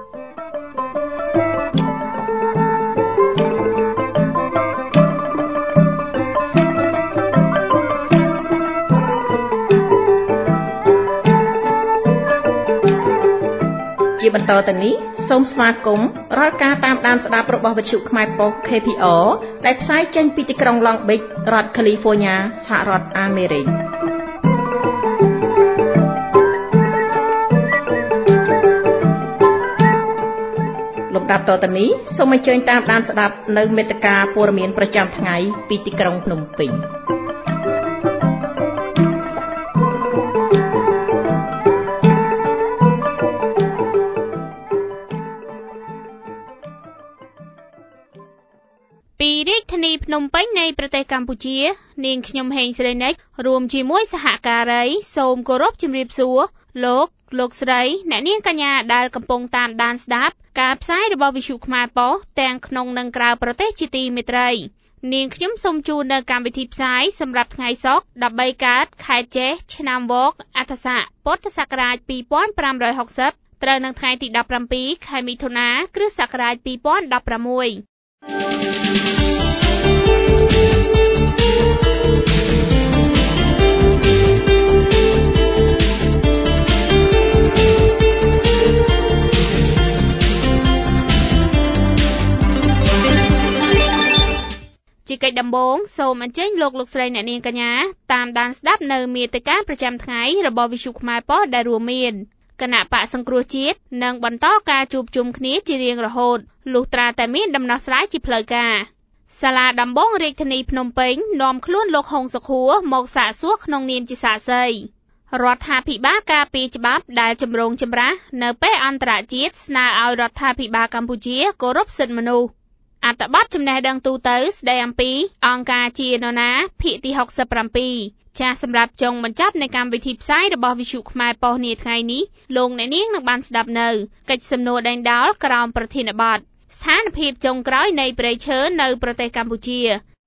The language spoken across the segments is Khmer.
ជាបន្តទៅនេះសូមស្វាគមន៍រាល់ការតាមដានស្ដាប់របស់វិទ្យុខ្មែរប៉ុស្តិ៍ KPR ដែលផ្សាយចេញពីទីក្រុង Long Beach រដ្ឋ California សហរដ្ឋអាមេរិកលំដាប់តទៅនេះសូមអញ្ជើញតាមដានស្ដាប់នៅមេត្តាព័ត៌មានប្រចាំថ្ងៃពីទីក្រុងភ្នំពេញពីរាជធានីភ្នំពេញនៃប្រទេសកម្ពុជានាងខ្ញុំហេងស្រីនិចរួមជាមួយសហការីសូមគោរពជម្រាបសួរលោកស្រីអ្នកនាងកញ្ញាដែលកំពុងតាមដានស្ដាប់ការផ្សាយរបស់វិទ្យុខ្មែរប៉ុស្តិ៍ទាំងក្នុងនិងក្រៅប្រទេសជាទីមេត្រីនាងខ្ញុំសូមជូននៅកម្មវិធីផ្សាយសម្រាប់ថ្ងៃសុក្រ13កើតខែចេសឆ្នាំវកអដ្ឋស័កពុទ្ធសករាជ2560ត្រូវនឹងថ្ងៃទី17ខែមិថុនាគ្រិស្តសករាជ2016ជាកិច្ចដំបូងសូមអញ្ជើញលោកស្រីអ្នកនាងកញ្ញាតាមដានស្ដាប់នៅមាតិកាប្រចាំថ្ងៃរបស់វិទ្យុខ្មែរប៉ុស្តិ៍ដែលរួមមានគណៈបកសង្គ្រោះជាតិនឹងបន្តការជួបជុំគ្នាជារៀងរហូតលុះត្រាតែមានដំណោះស្រាយជាផ្លូវការសាលាដំបងរាជធានីភ្នំពេញនាំខ្លួនលោកហុងសុខួរមកសាកសួរក្នុងនាមជាសាក្សីរដ្ឋាភិបាលការពារច្បាប់ដែលចម្រូងចម្រាសនៅពេលអន្តរជាតិស្នើឲ្យរដ្ឋាភិបាលកម្ពុជាគោរពសិទ្ធិមនុស្សអត្ថបទចំណេះដឹងទូទៅស្ដីអំពីអង្គការជានរណាភាគទី67ចាសសម្រាប់ចុងបញ្ចប់នៃកម្មវិធីផ្សាយរបស់វិទ្យុខ្មែរប៉ុស្តិ៍នាថ្ងៃនេះលោកអ្នកនាងនឹងបានស្ដាប់នៅកិច្ចសំណួរដេញដោលក្រោមប្រធានបទស្ថានភាពចុងក្រោយនៃព្រៃឈើនៅប្រទេសកម្ពុជា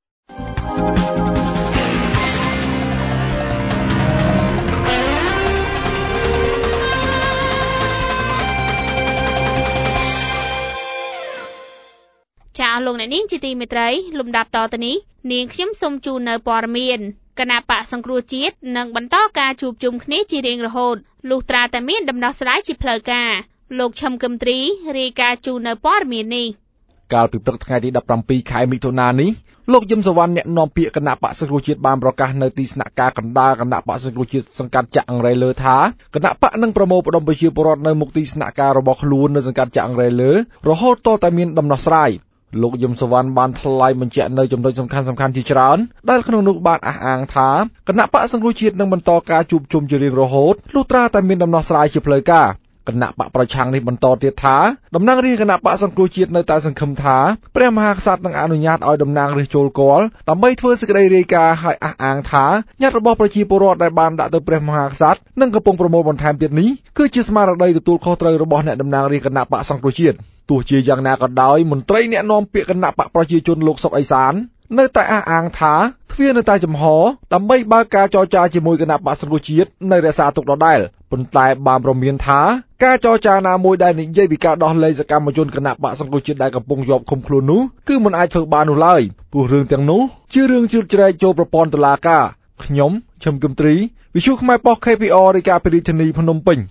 ចាអស់លោកអ្នកនាងជាទីមេត្រីលំដាប់តទៅនេះនាងខ្ញុំសូមជូននៅព័ត៌មានគណៈបកសង្គ្រោះជាតិនឹងបន្តការជួបជុំគ្នាជារៀងរហូតលុះត្រាតែមានដំណោះស្រាយជាផ្លូវការលោកឈឹមគឹមទ្រីរាយការណ៍ជូននៅព័ត៌មាននេះកាលពីព្រឹកថ្ងៃទី17ខែមិថុនានេះលោកយឹមសវណ្ណអ្នកនាំពាក្យគណៈបកសង្គ្រោះជាតិបានប្រកាសនៅទីស្នាក់ការកណ្ដាលគណៈបកសង្គ្រោះជាតិសង្កាត់ចាក់អង្រែលើថាគណៈបកនឹងប្រមូលផ្ដុំប្រជាពលរដ្ឋនៅមុខទីស្នាក់ការរបស់ខ្លួននៅសង្កាត់ចាក់អង្រែលើរហូតតតែមានដំណោះស្រាយលោកយឹមសវណ្ណបានថ្លែងបញ្ជាក់នៅចំណុចសំខាន់ៗជាច្រើនដែលក្នុងនោះបានអះអាងថាគណៈបកសង្គ្រោះជាតិនឹងបន្តការជួបជុំជារៀងរហូតលុះត្រាតែមានដំណោះស្រាយជាផ្លូវការគណៈបកប្រឆាំងនេះបន្តទៀតថាតំណាងរាស្ត្រគណៈបកសង្គ្រោះជាតិនៅតែសង្ឃឹមថាព្រះមហាក្សត្រនឹងអនុញ្ញាតឲ្យតំណាងរាស្ត្រចូលគាល់ដើម្បីធ្វើសេចក្តីរាយការណ៍ឲ្យអះអាងថាញត្តិរបស់ប្រជាពលរដ្ឋដែលបានដាក់ទៅព្រះមហាក្សត្រនិងកំពុងប្រមូលបន្ថែមទៀតនេះគឺជាស្មារតីទទួលខុសត្រូវរបស់អ្នកតំណាងរាស្ត្រគណៈបកសង្គ្រោះជាតិទោះជាយ៉ាងណាក៏ដោយមន្ត្រីអ្នកនាំពាក្យគណៈបកប្រជាជនលោកសុកអេសាននៅតែអះអាងថាទ្វារនៅតែចំហដើម្បីបើកការចរចាជាមួយគណៈបកសង្គ្រោះជាតិនៅរក្សាទុកដដែលប៉ុន្តែបានព្រមានថាការចរចាណាមួយដែលនិយាយពីការដោះលែងសកម្មជនគណៈបកសង្គ្រោះជាតិដែលកំពុងជាប់ឃុំខ្លួននោះគឺមិនអាចធ្វើបាននោះឡើយព្រោះរឿងទាំងនោះជារឿងជ្រៀតជ្រែកចូលប្រព័ន្ធតុលាការខ្ញុំឈឹមគឹមទ្រីវិទ្យុខ្មែរប៉ុស្តិ៍ KPR រាយការណ៍ពីរាជធានីភ្នំពេញ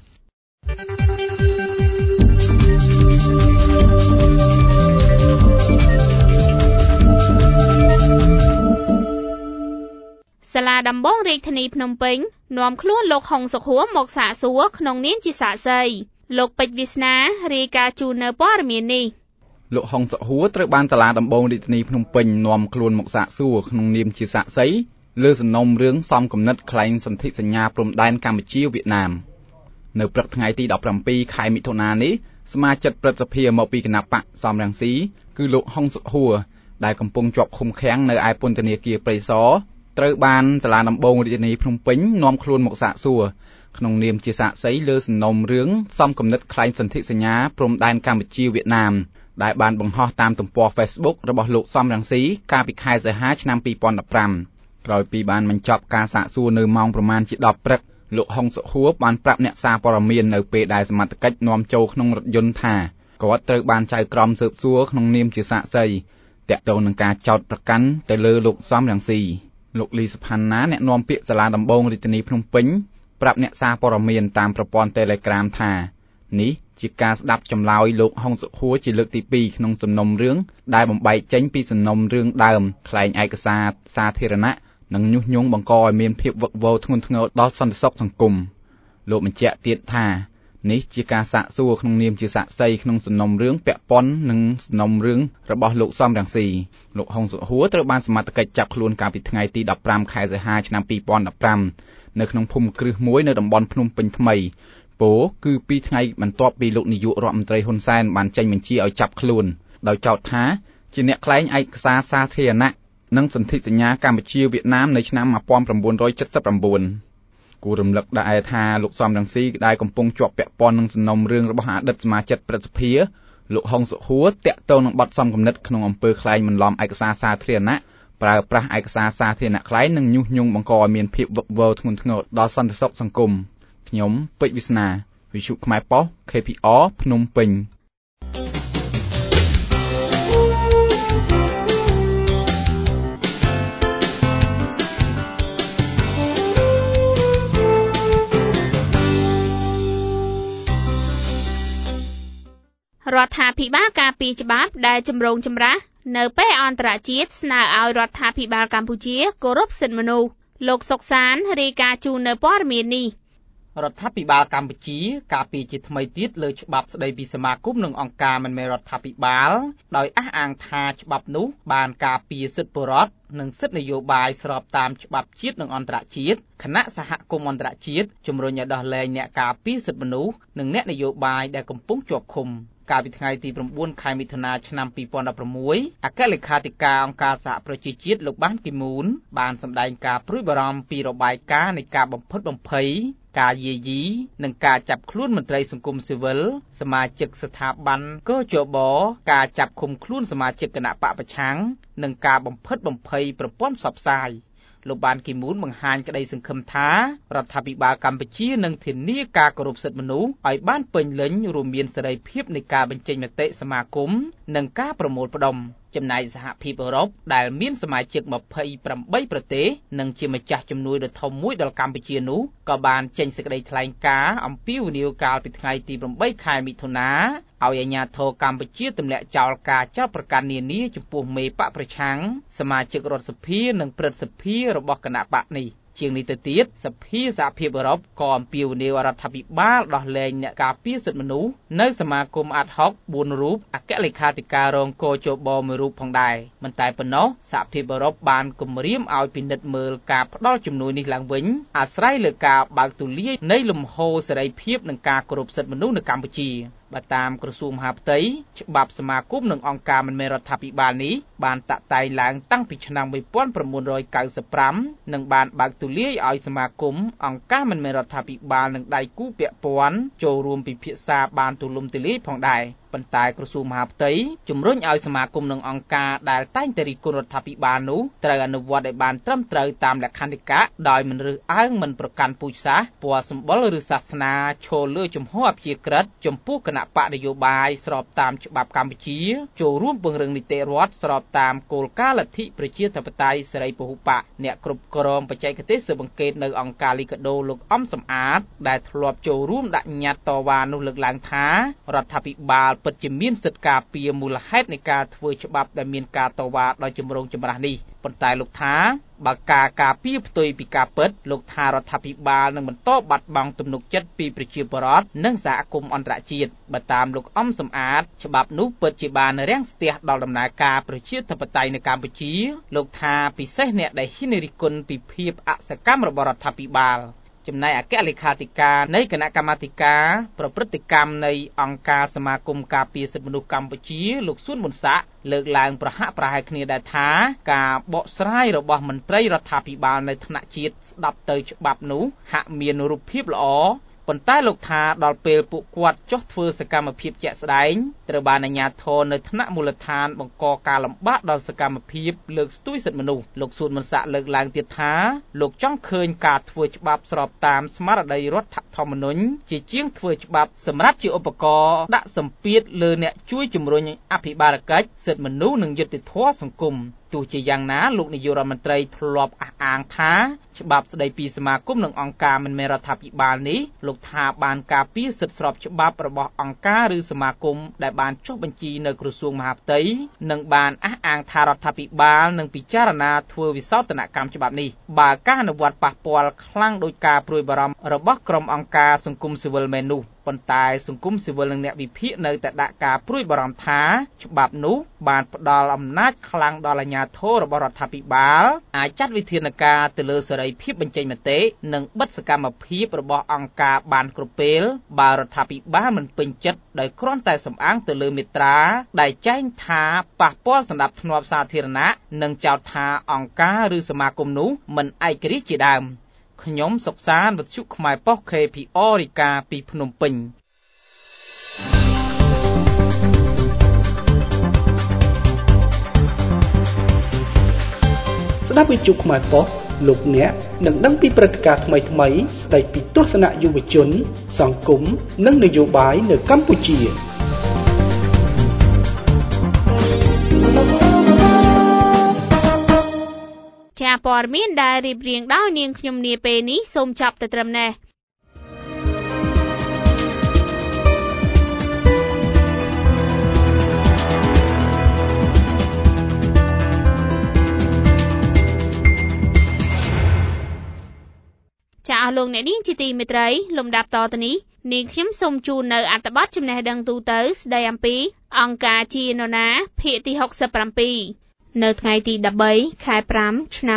សាលាដំបងរាជធានីភ្នំពេញនាំខ្លួនលោកហុងសុខួរមកសាកសួរក្នុងនាមជាសាក្សីលោកពេជ្រវាសនារាយការណ៍ជូននៅព័ត៌មាននេះលោកហុងសុខួរត្រូវបានសាលាដំបងរាជធានីភ្នំពេញនាំខ្លួនមកសាកសួរក្នុងនាមជាសាក្សីលើសំណុំរឿងសំគំនិតក្លែងសន្ធិសញ្ញាព្រំដែនកម្ពុជាវៀតណាមនៅព្រឹកថ្ងៃទី17ខែមិថុនានេះសមាជិកព្រឹទ្ធសភាមកពីគណៈបកសំរងស៊ីគឺលោកហុងសុខួរដែលកំពុងជាប់ឃុំឃាំងនៅឯពន្ធនាគារព្រៃសរត្រូវបានសាលាដំបងរាជធានីភ្នំពេញនាំខ្លួនមកសាកសួរក្នុងនាមជាសាក្សីលើសំណុំរឿងសំគំនិតក្លែងសន្ធិសញ្ញាព្រំដែនកម្ពុជាវៀតណាមដែលបានបង្ហោះតាមទំព័រ Facebook របស់លោកសំរងស៊ីកាលពីខែសីហាឆ្នាំ2015ក្រោយពីបានបញ្ចប់ការសាកសួរនៅម៉ោងប្រមាណជា10ព្រឹកលោកហុងសុហួរបានប្រាប់អ្នកសារព័ត៌មាននៅពេលដែលសមត្ថកិច្ចនាំចូលក្នុងរថយន្តថាគាត់ត្រូវបានចៅក្រមស៊ើបសួរក្នុងនាមជាសាក្សីទាក់ទងនឹងការចោទប្រកាន់ទៅលើលោកសំរងស៊ីលោកលីសុផាន់ណាអ្នកនាំពាក្យសាលាដំបងរាជធានីភ្នំពេញប្រាប់អ្នកសារព័ត៌មានតាមប្រព័ន្ធ Telegram ថានេះជាការស្ដាប់ចម្លើយលោកហុងសុហួរជាលើកទី2ក្នុងសំណុំរឿងដែលបំបែកចេញពីសំណុំរឿងដើមក្លែងឯកសារសាធារណៈនិងញុះញង់បង្កឲ្យមានភាពវឹកវរធ្ងន់ធ្ងរដល់សន្តិសុខសង្គមលោកបញ្ជាក់ទៀតថានេះជាការសាកសួរក្នុងនាមជាសាក្សីក្នុងសំណុំរឿងពាក់ព័ន្ធនឹងសំណុំរឿងរបស់លោកសំរងស៊ីលោកហុងសុហួរត្រូវបានសមត្ថកិច្ចចាប់ខ្លួនកាលពីថ្ងៃទី15ខែសីហាឆ្នាំ2015នៅក្នុងភូមិគ្រឹះមួយនៅតំបន់ភ្នំពេញថ្មីពោគឺ2ថ្ងៃបន្ទាប់ពីលោកនាយករដ្ឋមន្ត្រីហ៊ុនសែនបានចេញបញ្ជាឲ្យចាប់ខ្លួនដោយចោទថាជាអ្នកក្លែងឯកសារសាធារណៈនិងសន្ធិសញ្ញាកម្ពុជាវៀតណាមនៅឆ្នាំ1979គូរំលឹកដែរថាលោកសំរងស៊ីដែលកំពុងជាប់ពាក់ព័ន្ធនឹងសំណុំរឿងរបស់អតីតសមាជិកព្រឹទ្ធសភាលោកហុងសុហួរតាក់ទងនឹងបទសំគំនិតក្នុងអំពើក្លែងបន្លំឯកសារសាធារណៈប្រើប្រាស់ឯកសារសាធារណៈក្លែងនិងញុះញង់បង្កឲ្យមានភាពវឹកវរធ្ងន់ធ្ងរដល់សន្តិសុខសង្គមខ្ញុំពេជ្រវាសនាវិទ្យុខ្មែរប៉ុស្តិ៍ KPR ភ្នំពេញរដ្ឋាភិបាលការពីច្បាប់ដែលចម្រូងចម្រាសនៅពេលអន្តរជាតិស្នើឲ្យរដ្ឋាភិបាលកម្ពុជាគោរពសិទ្ធិមនុស្សលោកសុកសានរាយការណ៍ជូននៅព័ត៌មាននេះរដ្ឋាភិបាលកម្ពុជាការពីជាថ្មីទៀតលើច្បាប់ស្តីពីសមាគមនិងអង្គការមិនមែនរដ្ឋាភិបាលដោយអះអាងថាច្បាប់នោះបានការពារសិទ្ធិពលរដ្ឋនិងសិទ្ធិនយោបាយស្របតាមច្បាប់ជាតិនិងអន្តរជាតិគណៈសហគមន៍អន្តរជាតិជំរុញឲ្យដោះលែងអ្នកការពារសិទ្ធិមនុស្សនិងអ្នកនយោបាយដែលកំពុងជាប់ឃុំកាលពីថ្ងៃទី9ខែមិថុនាឆ្នាំ2016អគ្គលេខាធិការអង្គការសហប្រជាជាតិលោកបានគីមូនបានសម្ដែងការព្រួយបារម្ភពីរបាយការណ៍នៃការបំផិតបំភ័យការយាយីនិងការចាប់ខ្លួនមន្ត្រីសង្គមស៊ីវិលសមាជិកស្ថាប័នកជបការចាប់ឃុំខ្លួនសមាជិកគណៈបកប្រឆាំងនិងការបំផិតបំភ័យប្រព័ន្ធផ្សព្វផ្សាយលោកបានគីមូនបង្ហាញក្តីសង្ឃឹមថារដ្ឋាភិបាលកម្ពុជានឹងធានាការគោរពសិទ្ធិមនុស្សឲ្យបានពេញលេញរួមមានសេរីភាពនៃការបញ្ចេញមតិសមាគមនិងការប្រមូលផ្ដុំចំណែកសហភាពអឺរ៉ុបដែលមានសមាជិក28ប្រទេសនិងជាម្ចាស់ជំនួយដ៏ធំមួយដល់កម្ពុជានោះក៏បានចេញសេចក្តីថ្លែងការណ៍អំពីវិនិយោគកាលពីថ្ងៃទី8ខែមិថុនាឲ្យអាជ្ញាធរកម្ពុជាទម្លាក់ចោលការចោទប្រកាន់នានាចំពោះមេបកប្រឆាំងសមាជិករដ្ឋសភានិងព្រឹទ្ធសភារបស់គណៈបកនេះជាងនេះទៅទៀតសភាសហភាពអឺរ៉ុបក៏អំពាវនាវរដ្ឋាភិបាលដោះលែងអ្នកការពារសិទ្ធិមនុស្សនៅសមាគមអាតហុក4រូបអគ្គលេខាធិការរងកជបមួយរូបផងដែរមិនតែប៉ុណ្ណោះសហភាពអឺរ៉ុបបានគម្រាមឲ្យពិនិត្យមើលការផ្ដល់ជំនួយនេះឡើងវិញអាស្រ័យលើការបើកទូលាយនៃលំហូរសេរីភាពនិងការគោរពសិទ្ធិមនុស្សនៅកម្ពុជាបើតាមក្រសួងមហាផ្ទៃច្បាប់សមាគមនិងអង្គការមិនមែនរដ្ឋាភិបាលនេះបានតាក់តែងឡើងតាំងពីឆ្នាំ1995និងបានបើកទូលាយឲ្យសមាគមអង្គការមិនមែនរដ្ឋាភិបាលនិងដៃគូពាក់ព័ន្ធចូលរួមពិភាក្សាបានទូលំទូលាយផងដែរប៉ុន្តែក្រសួងមហាផ្ទៃជំរុញឲ្យសមាគមនិងអង្គការដែលតែងតែរិះគន់រដ្ឋាភិបាលនោះត្រូវអនុវត្តឲ្យបានត្រឹមត្រូវតាមលក្ខន្តិកៈដោយមិនរើសអើងមិនប្រកាន់ពូជសាសន៍ពណ៌សម្បុរឬសាសនាឈលលើជំហរអព្យាក្រឹតចំពោះគណៈបកនយោបាយស្របតាមច្បាប់កម្ពុជាចូលរួមពង្រឹងនីតិរដ្ឋស្របតាមគោលការណ៍លទ្ធិប្រជាធិបតេយ្យសេរីពហុបកអ្នកគ្រប់គ្រងបច្ចេកទេសស៊ើបអង្កេតនៅអង្គការលីកាដូលោកអំសំអាតដែលធ្លាប់ចូលរួមដាក់ញត្តិតវ៉ានោះលើកឡើងថារដ្ឋាភិបាលពិតជាមានសិទ្ធិការពារមូលហេតុនៃការធ្វើច្បាប់ដែលមានការតវ៉ាដោយចម្រូងចម្រាសនេះប៉ុន្តែលោកថាបើការពារផ្ទុយពីការពិតលោកថារដ្ឋាភិបាលនឹងបន្តបាត់បង់ទំនុកចិត្តពីប្រជាពលរដ្ឋនិងសហគមន៍អន្តរជាតិបើតាមលោកអំសំអាតច្បាប់នោះពិតជាបានរាំងស្ទះដល់ដំណើរការប្រជាធិបតេយ្យនៅកម្ពុជាលោកថាពិសេសអ្នកដែលហ៊ានរិះគន់ពីភាពអសកម្មរបស់រដ្ឋាភិបាលចំណែកអគ្គលេខាធិការនៃគណៈកម្មាធិការប្រព្រឹត្តិកម្មនៃអង្គការសមាគមការពារសិទ្ធិមនុស្សកម្ពុជាលោកសួនមុនសាក់លើកឡើងប្រហាក់ប្រហែលគ្នាដែរថាការបកស្រាយរបស់មន្ត្រីរដ្ឋាភិបាលនៅថ្នាក់ជាតិស្ដាប់ទៅច្បាប់នោះហាក់មានរូបភាពល្អប៉ុន្តែលោកថាដល់ពេលពួកគាត់ចុះធ្វើសកម្មភាពជាក់ស្ដែងត្រូវបានអាជ្ញាធរនៅថ្នាក់មូលដ្ឋានបង្កការលំបាកដល់សកម្មភាពលើកស្ទួយសិទ្ធិមនុស្សលោកសួនមនស័ក្តិលើកឡើងទៀតថាលោកចង់ឃើញការធ្វើច្បាប់ស្របតាមស្មារតីរដ្ឋធម្មនុញ្ញជាជាងធ្វើច្បាប់សម្រាប់ជាឧបករណ៍ដាក់សម្ពាធលើអ្នកជួយជំរុញអភិបាលកិច្ចសិទ្ធិមនុស្សនិងយុត្តិធម៌សង្គមទោះជាយ៉ាងណាលោកនាយករដ្ឋមន្ត្រីធ្លាប់អះអាងថាច្បាប់ស្តីពីសមាគមនិងអង្គការមិនមែនរដ្ឋាភិបាលនេះលោកថាបានការពារសិទ្ធិស្របច្បាប់របស់អង្គការឬសមាគមដែលបានចុះបញ្ជីនៅក្រសួងមហាផ្ទៃនិងបានអះអាងថារដ្ឋាភិបាលនឹងពិចារណាធ្វើវិសោធនកម្មច្បាប់នេះបើការអនុវត្តប៉ះពាល់ខ្លាំងដោយការព្រួយបារម្ភរបស់ក្រុមអង្គការសង្គមស៊ីវិលមែននោះប៉ុន្តែសង្គមស៊ីវិលនិងអ្នកវិភាគនៅតែដាក់ការព្រួយបារម្ភថាច្បាប់នោះបានផ្ដល់អំណាចខ្លាំងដល់អាជ្ញាធររបស់រដ្ឋាភិបាលអាចចាត់វិធានការទៅលើសេរីភាពបញ្ចេញមតិនិងបិទសកម្មភាពរបស់អង្គការបានគ្រប់ពេលបើរដ្ឋាភិបាលមិនពេញចិត្តដោយគ្រាន់តែសំអាងទៅលើមាត្រាដែលចែងថាប៉ះពាល់សណ្ដាប់ធ្នាប់សាធារណៈនិងចោទថាអង្គការឬសមាគមនោះមិនឯករាជ្យជាដើមខ្ញុំសុកសានវិទ្យុខ្មែរប៉ុស្តិ៍ KPR រាយការណ៍ពីភ្នំពេញស្ដាប់វិទ្យុខ្មែរប៉ុស្តិ៍លោកអ្នកនឹងដឹងពីព្រឹត្តិការណ៍ថ្មីៗស្ដីពីទស្សនៈយុវជនសង្គមនិងនយោបាយនៅកម្ពុជាចាព័ត៌មានដែលរៀបរៀងដោយនាងខ្ញុំនាពេលនេះសូមចប់តែត្រឹមនេះចាអស់លោកអ្នកនាងជាទីមេត្រីលំដាប់តទៅនេះនាងខ្ញុំសូមជូននៅអត្ថបទចំណេះដឹងទូទៅស្ដីអំពីអង្គការជានរណាភាគទី67នៅថ្ងៃទី13ខែ5ឆ្នាំ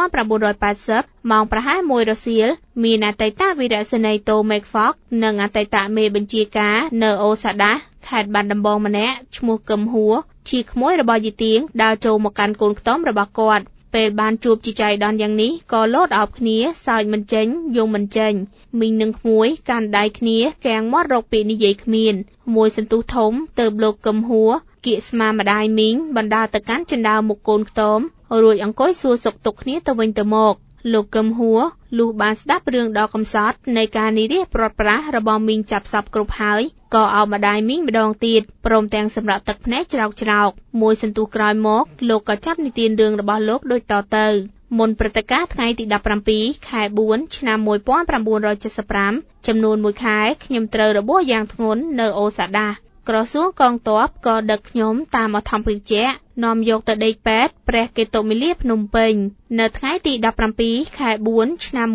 1980ម៉ោងប្រហែល1រសៀលមានអតីតវីរសេនីយ៍តូមេកហ្វកនិងអតីតមេបញ្ជាការនៅអូសាដាសខេត្តបាត់ដំបងម្នាក់ឈ្មោះកឹមហួរជាក្មួយរបស់យីទៀងដើរចូលមកកាន់កូនខ្ទមរបស់គាត់ពេលបានជួបជីចៃដន្យយ៉ាងនេះក៏លោតអោបគ្នាសើចមិនចេញយំមិនចេញមីងនឹងក្មួយកាន់ដៃគ្នាកាំងមាត់រកពាក្យនិយាយគ្មានមួយសន្ទុះធំទៅលោកកឹមហួរគៀកស្មាម្ដាយមីងបណ្ដាទៅកាន់ចិនដើមុខកូនខ្ទមរួចអង្គុយសួរសុខទុក្ខគ្នាទៅវិញទៅមកលោកកឹមហួរលុះបានស្ដាប់រឿងដ៏កំសត់នៃការនិយាយព្រាត់ប្រាសរបស់មីងចាប់សពគ្រប់ហើយក៏អោបម្ដាយមីងម្ដងទៀតព្រមទាំងសម្រាប់ទឹកភ្នែកច្រោកមួយសន្ទុះក្រោយមកលោកក៏ចាប់និទានរឿងរបស់លោកដូចតទៅមុនព្រឹត្តិការណ៍ថ្ងៃទី17ខែ4ឆ្នាំ1975ចំនួន1ខែខ្ញុំត្រូវរបួសយ៉ាងធ្ងន់នៅអូសាដាសក្រសួងកងទ័ពក៏ដឹកខ្ញុំតាមអធិបតីជានាំយកទៅដេកពេទ្យព្រះកេតុមាលាភ្នំពេញនៅថ្ងៃទី17ខែ4ឆ្នាំ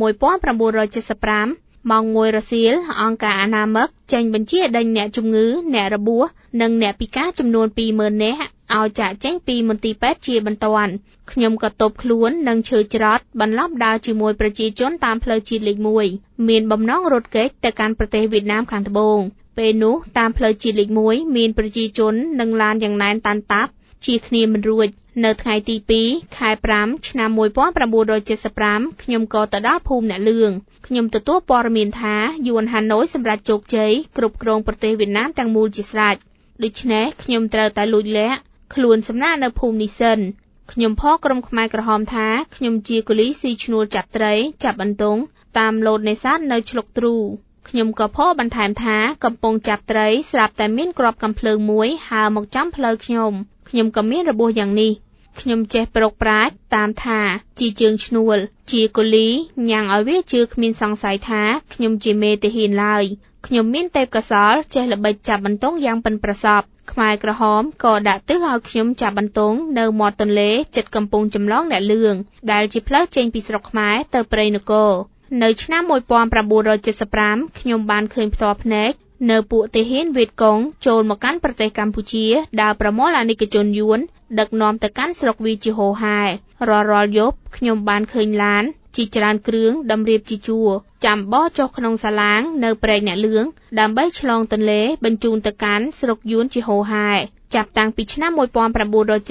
1975ម៉ោង1រសៀលអង្គការអនាមិកចេញបញ្ជាដេញអ្នកជំងឺអ្នករបួសនិងអ្នកពិការចំនួន 20,000 នាក់ឲ្យចាកចេញពីមន្ទីរពេទ្យជាបន្ទាន់ខ្ញុំក៏ទប់ខ្លួននិងឈើច្រត់បន្លប់ដើរជាមួយប្រជាជនតាមផ្លូវជាតិលេខ1មានបំណងរត់គេចទៅកាន់ប្រទេសវៀតណាមខាងត្បូងពេលនោះតាមផ្លូវជាតិលេខ1មានប្រជាជននិងឡានយ៉ាងណែនតាន់តាប់ជាគ្នាមិនរួចនៅថ្ងៃទី2ខែ5ឆ្នាំ1975ខ្ញុំក៏ទៅដល់ភូមិអ្នកលឿងខ្ញុំទទួលព័ត៌មានថាយួនហាណូយសម្រាប់ជោគជ័យគ្រប់គ្រងប្រទេសវៀតណាមទាំងមូលជាស្រេចដូច្នេះខ្ញុំត្រូវតែលួចលាក់ខ្លួនសំណាក់នៅភូមិនេះសិនខ្ញុំផក្រុមខ្មែរក្រហមថាខ្ញុំជាកូលីស៊ីឈ្នួលចាប់ត្រីចាប់អន្ទង់តាមលូតនេសាទនៅឆ្លុកទ្រូខ្ញុំក៏ផបន្ថែមថាកំពុងចាប់ត្រីស្រាប់តែមានគ្រាប់កាំភ្លើងមួយហើរមកចំផ្លូវខ្ញុំក៏មានរបួសយ៉ាងនេះខ្ញុំចេះប្រកប្រាជ្ញតាមថាជាជើងឈ្នួលជាកូលីញ៉ាំងឲ្យវាជឿគ្មានសង្ស័យថាខ្ញុំជាមេទាហានឡើយខ្ញុំមានទេពកោសល្យចេះល្បិចចាប់បន្ទង់យ៉ាងប៉ិនប្រសប់ខ្មែរក្រហមក៏ដាក់ទិសឲ្យខ្ញុំចាប់បន្ទង់នៅមាត់ទន្លេជិតកំពង់ចម្លងអ្នកលឿងដែលជាផ្លូវចេញពីស្រុកខ្មែរទៅព្រៃនគរនៅឆ្នាំ1975ខ្ញុំបានឃើញផ្ទាល់ភ្នែកនៅពួកទាហានវៀតកុងចូលមកកាន់ប្រទេសកម្ពុជាដើរប្រមូលអាណិកជនយួនដឹកនាំទៅកាន់ស្រុកវាជាហូហែរាល់យប់ខ្ញុំបានឃើញឡានជាច្រើនគ្រឿងតម្រៀបជាជួរចាំបោះចុះក្នុងសាឡាងនៅព្រែកអ្នកលឿងដើម្បីឆ្លងទន្លេបញ្ជូនទៅកាន់ស្រុកយួនជាហូហែចាប់តាំងពីឆ្នាំ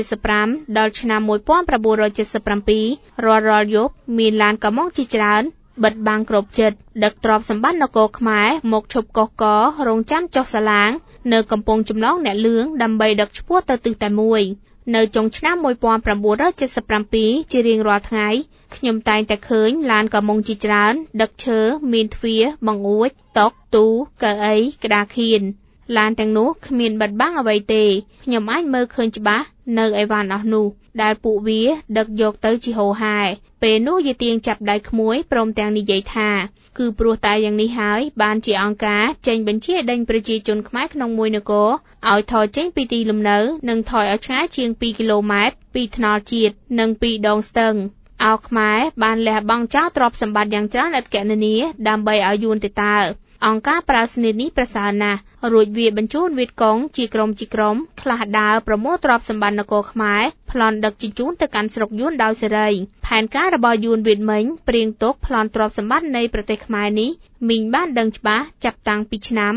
1975ដល់ឆ្នាំ1977រាល់យប់មានឡានកាម៉ុងជាច្រើនបិទបាំងគ្រប់ចិត្តដឹកទ្រព្យសម្បត្តិនគរខ្មែរមកឈប់កកករងចាំចុះសាឡាងនៅកំពង់ចម្លងអ្នកលឿងដើម្បីដឹកឈ្មោះទៅទិសតែមួយនៅចុងឆ្នាំ1977ជារៀងរាល់ថ្ងៃខ្ញុំតែងតែឃើញឡានកាមុងជាច្រើនដឹកឈើមានទ្វារបង្អួចតុទូកៅអីក្តារខៀនឡានទាំងនោះគ្មានបិទបាំងអ្វីទេខ្ញុំអាចមើលឃើញច្បាស់នៅអីវ៉ាន់អស់នោះដែលពួកវាដឹកយកទៅជាហូរហែពេលនោះយាយទៀងចាប់ដៃក្មួយព្រមទាំងនិយាយថាគឺព្រោះតែយ៉ាងនេះហើយបានជាអង្គការចេញបញ្ជាដេញប្រជាជនខ្មែរក្នុងមួយនគរឲ្យថយចេញពីទីលំនៅនិងថយឲ្យឆ្ងាយជាង2គីឡូម៉ែត្រពីថ្នល់ជាតិនិងពីដងស្ទឹងអោខ្មែរបានលះបង់ចោលទ្រព្យសម្បត្តិយ៉ាងច្រើនឥតកណនាដើម្បីឲ្យយួនទៅតើអង្គការប្រើស្នេហ៍នេះប្រសើរណាស់រួចវាបញ្ជូនវៀតកុងជាក្រុមខ្លះដើរប្រមូលទ្រព្យសម្បត្តិនគរខ្មែរប្លន់ដឹកជញ្ជូនទៅកាន់ស្រុកយួនដោយសេរីផែនការរបស់យួនវៀតមិញព្រៀងទុកប្លន់ទ្រព្យសម្បត្តិនៃប្រទេសខ្មែរនេះមីងបានដឹងច្បាស់ចាប់តាំងពីឆ្នាំ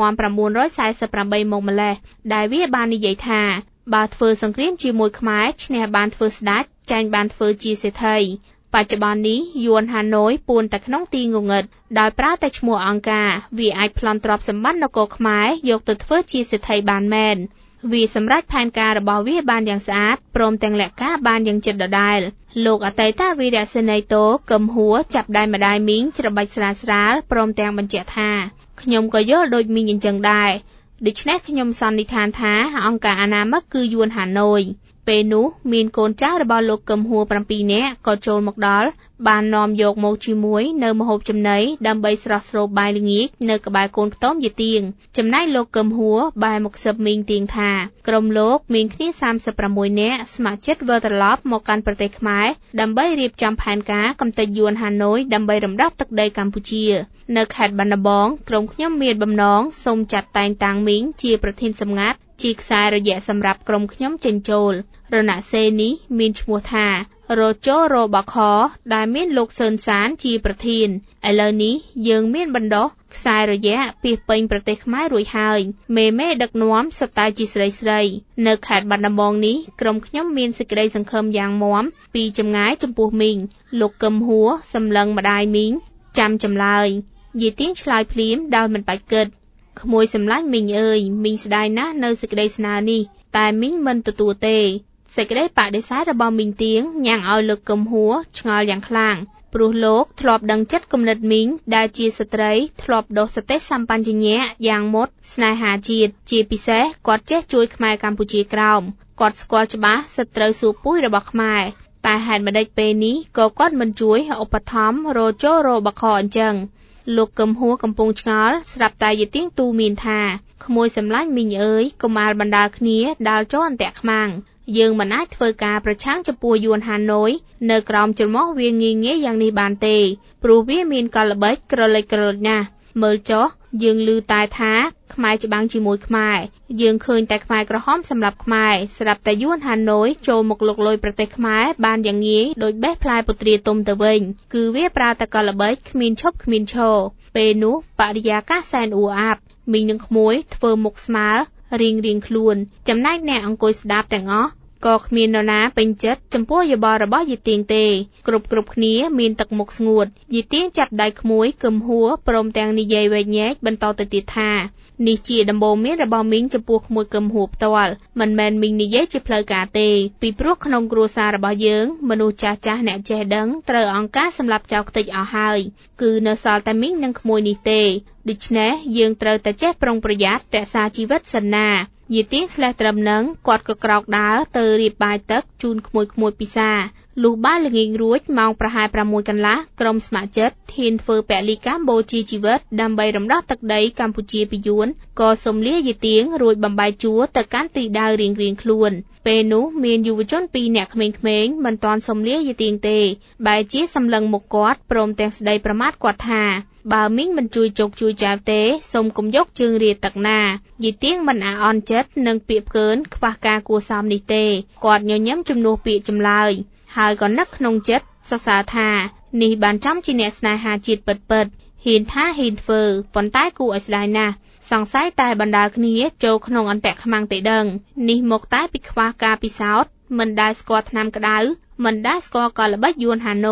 1948មកម្លេះដែលវាបាននិយាយថាបើធ្វើសង្គ្រាមជាមួយខ្មែរឈ្នះបានធ្វើស្ដេចចាញ់បានធ្វើជាសេដ្ឋីបច្ចុប្បន្ននេះយួនហាណូយពួនតែក្នុងទីងងឹតដោយប្រើតែឈ្មោះអង្គការវាអាចប្លន់ទ្រព្យសម្បត្តិនគរខ្មែរយកទៅធ្វើជាសេដ្ឋីបានមែនវាសម្រេចផែនការរបស់វាបានយ៉ាងស្អាតព្រមទាំងលក្ខការបានយ៉ាងចិត្តដដែលលោកអតីតវីរសេនីតូកឹមហួរចាប់ដៃម្ដាយមីងច្របាច់ស្រាលព្រមទាំងបញ្ជាក់ថាខ្ញុំក៏យល់ដូចមីងអញ្ចឹងដែរដូច្នេះខ្ញុំសន្និដ្ឋានថាអង្គការអាណាមិកគឺយួនហាណូយពេលនោះមានកូនចៅរបស់លោកកឹមហួរ7នាក់ក៏ចូលមកដល់បាននាំយកមកជាមួយនៅម្ហូបចំណីដើម្បីស្រស់ស្រូបបាយល្ងាចនៅក្បែរកូនខ្ទមយាទៀងចំណែកលោកកឹមហួរបែរមកសឹបមីងទៀងថាក្រុមលោកមានគ្នា36នាក់ស្ម័គ្រចិត្តវិលត្រឡប់មកកាន់ប្រទេសខ្មែរដើម្បីរៀបចំផែនការកំទេចយួនហាណូយដើម្បីរំដោះទឹកដីកម្ពុជានៅខេត្តបាត់ដំបងក្រុមខ្ញុំមានបំណងសូមចាត់តែងតាំងមីងជាប្រធានសម្ងាត់ជាខ្សែរយៈសម្រាប់ក្រុមខ្ញុំចេញចូលរណសេរីនេះមានឈ្មោះថារជោរបខដែលមានលោកសឿនសានជាប្រធានឥឡូវនេះយើងមានបណ្ដោះខ្សែរយៈពីពេញប្រទេសខ្មែររួចហើយមេដឹកនាំសុទ្ធតែជាស្រីនៅខេត្តបាត់ដំបងនេះក្រុមខ្ញុំមានសេចក្តីសង្ឃឹមយ៉ាងមាំពីចម្ងាយចំពោះមីងលោកកឹមហួរសម្លឹងម្ដាយមីងចាំចម្លើយយាយទៀងឆ្លើយភ្លាមដោយមិនបាច់គិតក្មួយសម្លាញ់មីងអើយមីងស្ដាយណាស់នៅសេចក្តីស្នើនេះតែមីងមិនទទួលទេសេចក្តីបដិសេធរបស់មីងទៀងញ៉ាំងឲ្យលោកកឹមហួរឆ្ងល់យ៉ាងខ្លាំងព្រោះលោកធ្លាប់ដឹងចិត្តគំនិតមីងដែលជាស្ត្រីធ្លាប់ដុសសតិសម្បញ្ញៈយ៉ាងមុតស្នេហាជាតិជាពិសេសគាត់ចេះជួយខ្មែរកម្ពុជាក្រោមគាត់ស្គាល់ច្បាស់សត្រូវសួរពុយរបស់ខ្មែរតែហេតុម្ដេចពេលនេះក៏គាត់មិនជួយឧបត្ថម្ភរជោរបខអញ្ចឹងលោកកឹមហួរកំពុងឆ្ងល់ស្រាប់តែយាយទៀងទូមានថាក្មួយសម្លាញ់មីងអើយកុំអាលបណ្ដាលគ្នាដាល់ចូលអន្ទាក់ខ្មាំងយើងមិនអាចធ្វើការប្រឆាំងចំពោះយួនហាណូយនៅក្រោមច្រមុះវាងាយយ៉ាងនេះបានទេព្រោះវាមានកលល្បិចក្រឡិចក្រឡុចណាស់មើលចុះយើងឮតែថាខ្មែរច្បាំងជាមួយខ្មែរយើងឃើញតែខ្មែរក្រហមសម្រាប់ខ្មែរស្រាប់តែយួនហាណូយចូលមកលុកលុយប្រទេសខ្មែរបានយ៉ាងងាយដូចបេះផ្លែពុត្រាទុំទៅវិញគឺវាប្រើតែកលល្បិចគ្មានឈប់គ្មានឈរពេលនោះបរិយាកាសសែនអ៊ូអាប់មីងនឹងក្មួយធ្វើមុខស្មើរៀងខ្លួនចំណែកអ្នកអង្គុយស្ដាប់ទាំងអស់ក៏គ្មាននរណាពេញចិត្តចំពោះយោបល់របស់យាយទៀងទេគ្រប់គ្នាមានទឹកមុខស្ងួតយាយទៀងចាប់ដៃក្មួយគឹមហួរព្រមទាំងនិយាយវែកញែកបន្តទៅទៀតថានេះជាដំបូន្មានរបស់មីងចំពោះក្មួយគឹមហួរផ្ទាល់មិនមែនមីងនិយាយជាផ្លូវការទេពីព្រោះក្នុងគ្រួសាររបស់យើងមនុស្សចាស់អ្នកចេះដឹងត្រូវអង្គការសម្រាប់ចៅខ្ទេចអស់ហើយគឺនៅសល់តែមីងនិងក្មួយនេះទេដូច្នេះយើងត្រូវតែចេះប្រុងប្រយ័ត្នរក្សាជីវិតសិនណាយាយទៀងស្លេះត្រឹមនឹងគាត់ក៏ក្រោកដើរទៅរៀបបាយទឹកជូនក្មួយពិសាលុះបាយល្ងាចរួចម៉ោងប្រហែល 6 កន្លះក្រុមស្ម័គ្រចិត្តហ៊ានធ្វើពលិកម្មបូជាជីវិតដើម្បីរំដោះទឹកដីកម្ពុជាពីយួនក៏សូមលាយាយទៀងរួចបំបែកជួរទៅកាន់ទីដៅរៀងខ្លួនពេលនោះមានយុវជន2នាក់ក្មេងៗមិនទាន់សូមលាយាយទៀងទេបែរជាសម្លឹងមុខគាត់ព្រមទាំងស្ដីប្រមាថគាត់ថាបើមីងមិនជួយជោគជួយចែវទេសូមកុំយកជើងរាទឹកណាយាយទៀងមិនអាអន់ចិត្តនឹងពាក្យផ្កើនខ្វះការគួរសមនេះទេគាត់ញញឹមជំនួសពាក្យចម្លើយហើយក៏នឹកក្នុងចិត្តសរសើរថានេះបានចំជាអ្នកស្នេហាជាតិពិតហ៊ានថាហ៊ានធ្វើប៉ុន្តែគួរឲ្យស្ដាយណាស់សង្ស័យតែបណ្ដាលគ្នាចូលក្នុងអន្ទាក់ខ្មាំងទេដឹងនេះមកតែពីខ្វះការពិសោធន៍មិនដែលស្គាល់ថ្នាំក្តៅមិនដែលស្គាល់កលល្បិចយួនហាណូយ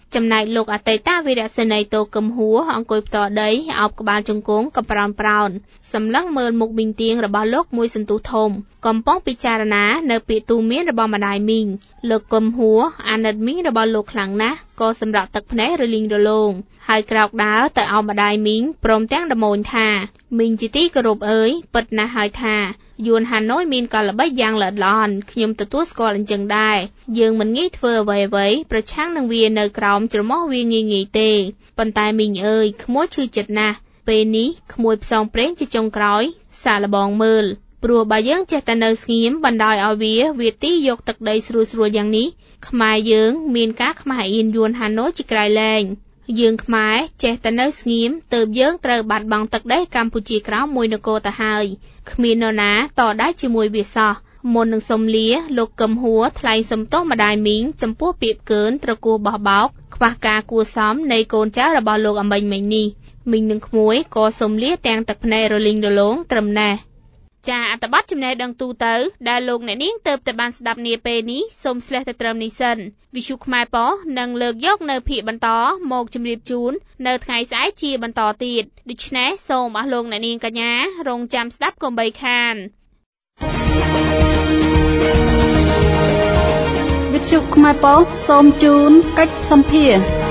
ចំណែកលោកអតីតវីរសេនីយ៍តូកឹមហួរអង្គុយផ្ទាល់ដីអោបក្បាលជង្គង់កំប្រោនប្រោនសម្លឹងមើលមុខមីងទៀងរបស់លោកមួយសន្ទុះធំកំពុងពិចារណានៅពាក្យទូន្មានរបស់ម្ដាយមីងលោកកឹមហួរអាណិតមីងរបស់លោកខ្លាំងណាស់ក៏សម្រក់ទឹកភ្នែករលីងរលោងហើយក្រោកដើរទៅអោបម្ដាយមីងព្រមទាំងដំមូនថាមីងជាទីគោរពអើយពិតណាស់ហើយថាយួនហាណូយមានកលល្បិចយ៉ាងល្អិតល្អន់ខ្ញុំទទួលស្គាល់អញ្ចឹងដែរយើងមិនងាយធ្វើអ្វីៗប្រឆាំងនឹងវានៅក្រោមច្រមុះវាងាយៗទេប៉ុន្តែមីងអើយក្មួយឈឺចិត្តណាស់ពេលនេះក្មួយផ្សងព្រេងជាចុងក្រោយសាកល្បងមើលព្រោះបើយើងចេះតែនៅស្ងៀមបណ្ដោយឲ្យវាទីយកទឹកដីស្រួលៗយ៉ាងនេះខ្មែរយើងមានការខ្មាស់អៀនយួនហាណូយជាក្រៃលែងយើងខ្មែរចេះតែនៅស្ងៀមទើបយើងត្រូវបាត់បង់ទឹកដីកម្ពុជាក្រោមមួយនគរទៅហើយគ្មាននរណាតដៃជាមួយវាសោះមុននឹងសុំលាលោកកឹមហួរថ្លែងសុំទោសម្ដាយមីងចំពោះពាក្យកើនត្រកួបោះបោកខ្វះការគួរសមនៃកូនចៅរបស់លោកអំបញ្ញមិញនេះមីងនិងក្មួយក៏សុំលាទាំងទឹកភ្នែករលីងរលោងត្រឹមណេះចាអត្ថបទចំណេះដឹងទូទៅដែលលោកអ្នកនាងទើបតែបានស្ដាប់នាពេលនេះសូមស្លេះតែត្រឹមនេះសិនវិទ្យុខ្មែរប៉ុស្តិ៍នឹងលើកយកនៅភាគបន្តមកជម្រាបជូននៅថ្ងៃស្អែកជាបន្តទៀតដូច្នេះសូមអស់លោកអ្នកនាងកញ្ញារងចាំស្ដាប់កុំបីខានវិទ្យុខ្មែរប៉ុស្តិ៍សូមជូនកិច្ចសម្ភារ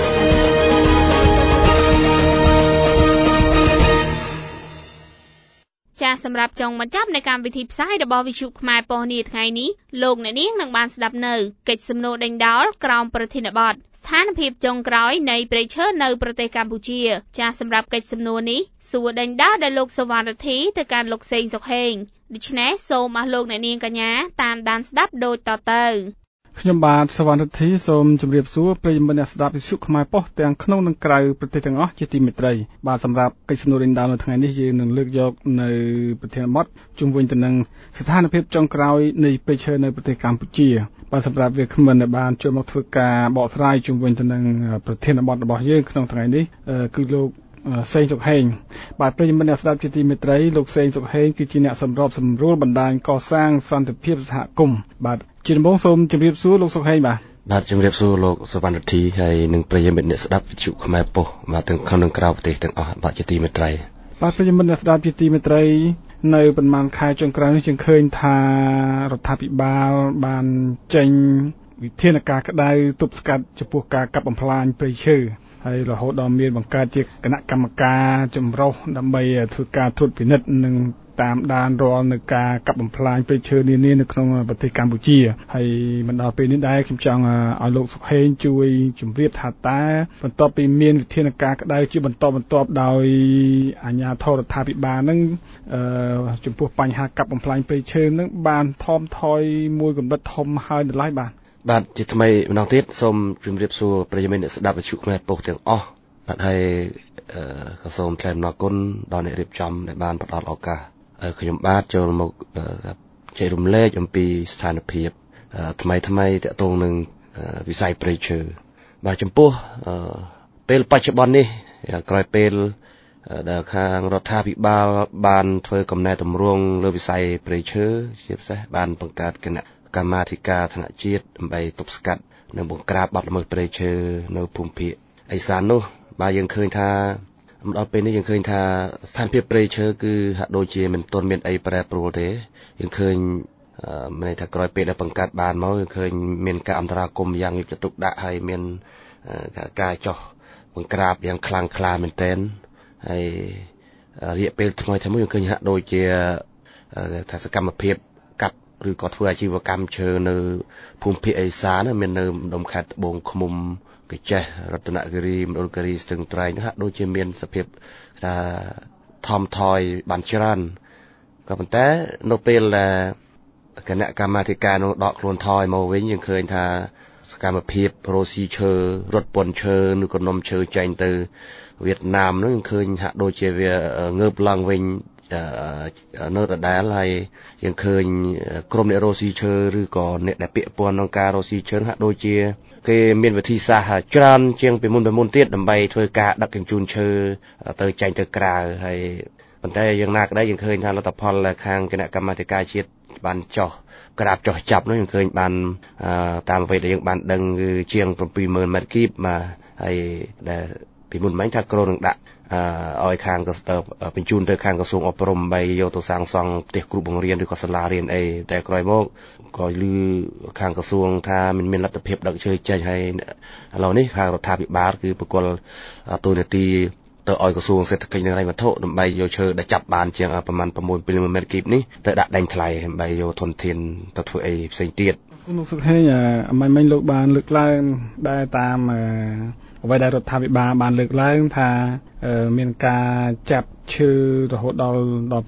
ចាសសម្រាប់ចុងបញ្ចប់នៃកម្មវិធីផ្សាយរបស់វិទ្យុខ្មែរប៉ុស្តិ៍នាថ្ងៃនេះលោកអ្នកនាងនឹងបានស្ដាប់នៅកិច្ចសំណួរដេញដោលក្រោមប្រធានបទស្ថានភាពចុងក្រោយនៃព្រៃឈើនៅប្រទេសកម្ពុជាចាសសម្រាប់កិច្ចសំណួរនេះសួរដេញដោលដល់លោកសវណ្ណរិទ្ធីទៅកាន់លោកសេងសុខហេងដូច្នេះសូមអស់លោកអ្នកនាងកញ្ញាតាមដានស្ដាប់ដូចតទៅខ្ញុំបាទសវណ្ណរិទ្ធីសូមជម្រាបសួរប្រិយមិត្តអ្នកស្ដាប់វិទ្យុខ្មែរប៉ុស្តិ៍ទាំងក្នុងនិងក្រៅប្រទេសទាំងអស់ជាទីមេត្រីបាទសម្រាប់កិច្ចសំណួរដេញដោលនៅថ្ងៃនេះយើងនឹងលើកយកនៅប្រធានបទជុំវិញទៅនឹងស្ថានភាពចុងក្រោយនៃព្រៃឈើនៅប្រទេសកម្ពុជាបាទសម្រាប់វាគ្មិនដែលបានចូលមកធ្វើការបកស្រាយជុំវិញទៅនឹងប្រធានបទរបស់យើងក្នុងថ្ងៃនេះគឺលោកសេងសុខហេងបាទប្រិយមិត្តអ្នកស្ដាប់ជាទីមេត្រីលោកសេងសុខហេងគឺជាអ្នកសម្របសម្រួលបណ្ដាញកសាងសន្តិភាពសហគមន៍បាទជាដំបូងសូមជម្រាបសួរលោកសុខហេងបាទជម្រាបសួរលោកសវណ្ណរិទ្ធីហើយនិងប្រិយមិត្តអ្នកស្ដាប់វិទ្យុខ្មែរប៉ុស្តិ៍បាទទាំងក្នុងនិងក្រៅប្រទេសទាំងអស់បាទជាទីមេត្រីបាទប្រិយមិត្តអ្នកស្ដាប់ជាទីមេត្រីនៅប្រហែលខែចុងក្រោយនេះយើងឃើញថារដ្ឋាភិបាលបានចេញវិធានការក្តៅទប់ស្កាត់ចំពោះការកាប់បំផ្លាញព្រៃឈើហើយរហូតដល់មានបង្កើតជាគណៈកម្មការចម្រុះដើម្បីធ្វើការត្រួតពិនិត្យនិងតាមដានរាល់នៅការកាប់បំផ្លាញព្រៃឈើនានានៅក្នុងប្រទេសកម្ពុជាហើយមិនដល់ពេលនេះដែរខ្ញុំចង់ឲ្យលោកសុខហេងជួយជម្រាបថាតើបន្ទាប់ពីមានវិធានការក្តៅជាបន្តបន្ទាប់ដោយអាជ្ញាធររដ្ឋាភិបាលនឹងចំពោះបញ្ហាកាប់បំផ្លាញព្រៃឈើនឹងបានថមថយមួយកម្រិតធំហើយដល់ហើយបាទជាថ្មីម្ដងទៀតសូមជម្រាបសួរប្រិយមិត្តអ្នកស្ដាប់វិទ្យុខ្មែរប៉ុស្តិ៍ទាំងអស់បាទហើយក៏សូមថ្លែងអំណរគុណដល់អ្នករៀបចំដែលបានផ្ដល់ឱកាសខ្ញុំបាទចូលមកចែករំលែកអំពីស្ថានភាពថ្មីទាក់ទងនឹងវិស័យព្រៃឈើបាទចំពោះពេលបច្ចុប្បន្ននេះក្រោយពេលដែលខាងរដ្ឋាភិបាលបានធ្វើកំណែទម្រង់លើវិស័យព្រៃឈើជាពិសេសបានបង្កើតគណៈកម្មាធិការថ្នាក់ជាតិដើម្បីទប់ស្កាត់និងបង្ក្រាបបទល្មើសព្រៃឈើនៅភូមិភាគឦសាននោះបាទយើងឃើញថាមកដល់ពេលនេះយើងឃើញថាស្ថានភាពព្រៃឈើគឺហាក់ដូចជាមិនទាន់មានអីប្រែប្រួលទេយើងឃើញមានន័យថាក្រោយពេលដែលបង្កើតបានមកយើងឃើញមានការអន្តរាគមន៍យ៉ាងយកចិត្តទុកដាក់ហើយមានការចោះបង្ក្រាបយ៉ាងខ្លាំងក្លាមែនទែនហើយរយៈពេលថ្មីៗយើងឃើញហាក់ដូចជាថាសកម្មភាពកាប់ឬក៏ធ្វើអាជីវកម្មឈើនៅភូមិភាគឦសានមាននៅម្ដុំខេត្តត្បូងឃ្មុំកញ្ចេះរតនគិរីមណ្ឌលគិរីស្ទឹងត្រែងនោះហាក់ដូចជាមានសភាពថាថមថយបានច្រើនក៏ប៉ុន្តែនៅពេលគណៈកម្មាធិការនោះដកខ្លួនថយមកវិញយើងឃើញថាសកម្មភាពរស់ស៊ីឈើរត់ពន្ធឈើឬក៏នាំឈើចេញទៅវៀតណាមនោះយើងឃើញហាក់ដូចជាវាងើបឡើងវិញនៅដដែលហើយយើងឃើញក្រុមអ្នករស់ស៊ីឈើឬក៏អ្នកដែលពាក់ព័ន្ធក្នុងការរស់ស៊ីឈើហាក់ដូចជាគេមានវិធីសាស្ត្រច្រើនជាងពីមុនទៀតដើម្បីធ្វើការដឹកជញ្ជូនឈើទៅចេញទៅក្រៅហើយប៉ុន្តែយ៉ាងណាក្តីយើងឃើញថាលទ្ធផលខាងគណៈកម្មាធិការជាតិបានចោះក្រាបចោះចាប់នោះយើងឃើញបានតាមអ្វីដែលយើងបានដឹងគឺជាង 70000 ម៉ែត្រគីបមកហើយដែលពីមុនមិញថាក្រនឹងដាក់ឲ្យខាងបញ្ជូនទៅខាងក្រសួងអប់រំបីយកទៅសាងសង់ផ្ទះគ្រូបង្រៀនឬក៏សាលារៀនអីតែក្រោយមកក៏ឮខាងក្រសួងថាមានលទ្ធភាពដឹកជើចេញហើយឥឡូវនេះខាងរដ្ឋាភិបាលគឺប្រគល់ទូនាទីទៅឲ្យក្រសួងសេដ្ឋកិច្ចនិងហិរញ្ញវត្ថុដើម្បីយកឈើដែលចាប់បានជាងប្រមាណ 6,000 ម៉ែត្រគីបនេះទៅដាក់ដេញថ្លៃដើម្បីយកធនធានទៅធ្វើអីផ្សេងទៀតលោកសុខេងមិញលោកបានលើកឡើងដែលតាមអ្វីដែលរដ្ឋាភិបាលបានលើកឡើងថាមានការចាប់ឈើរហូតដល់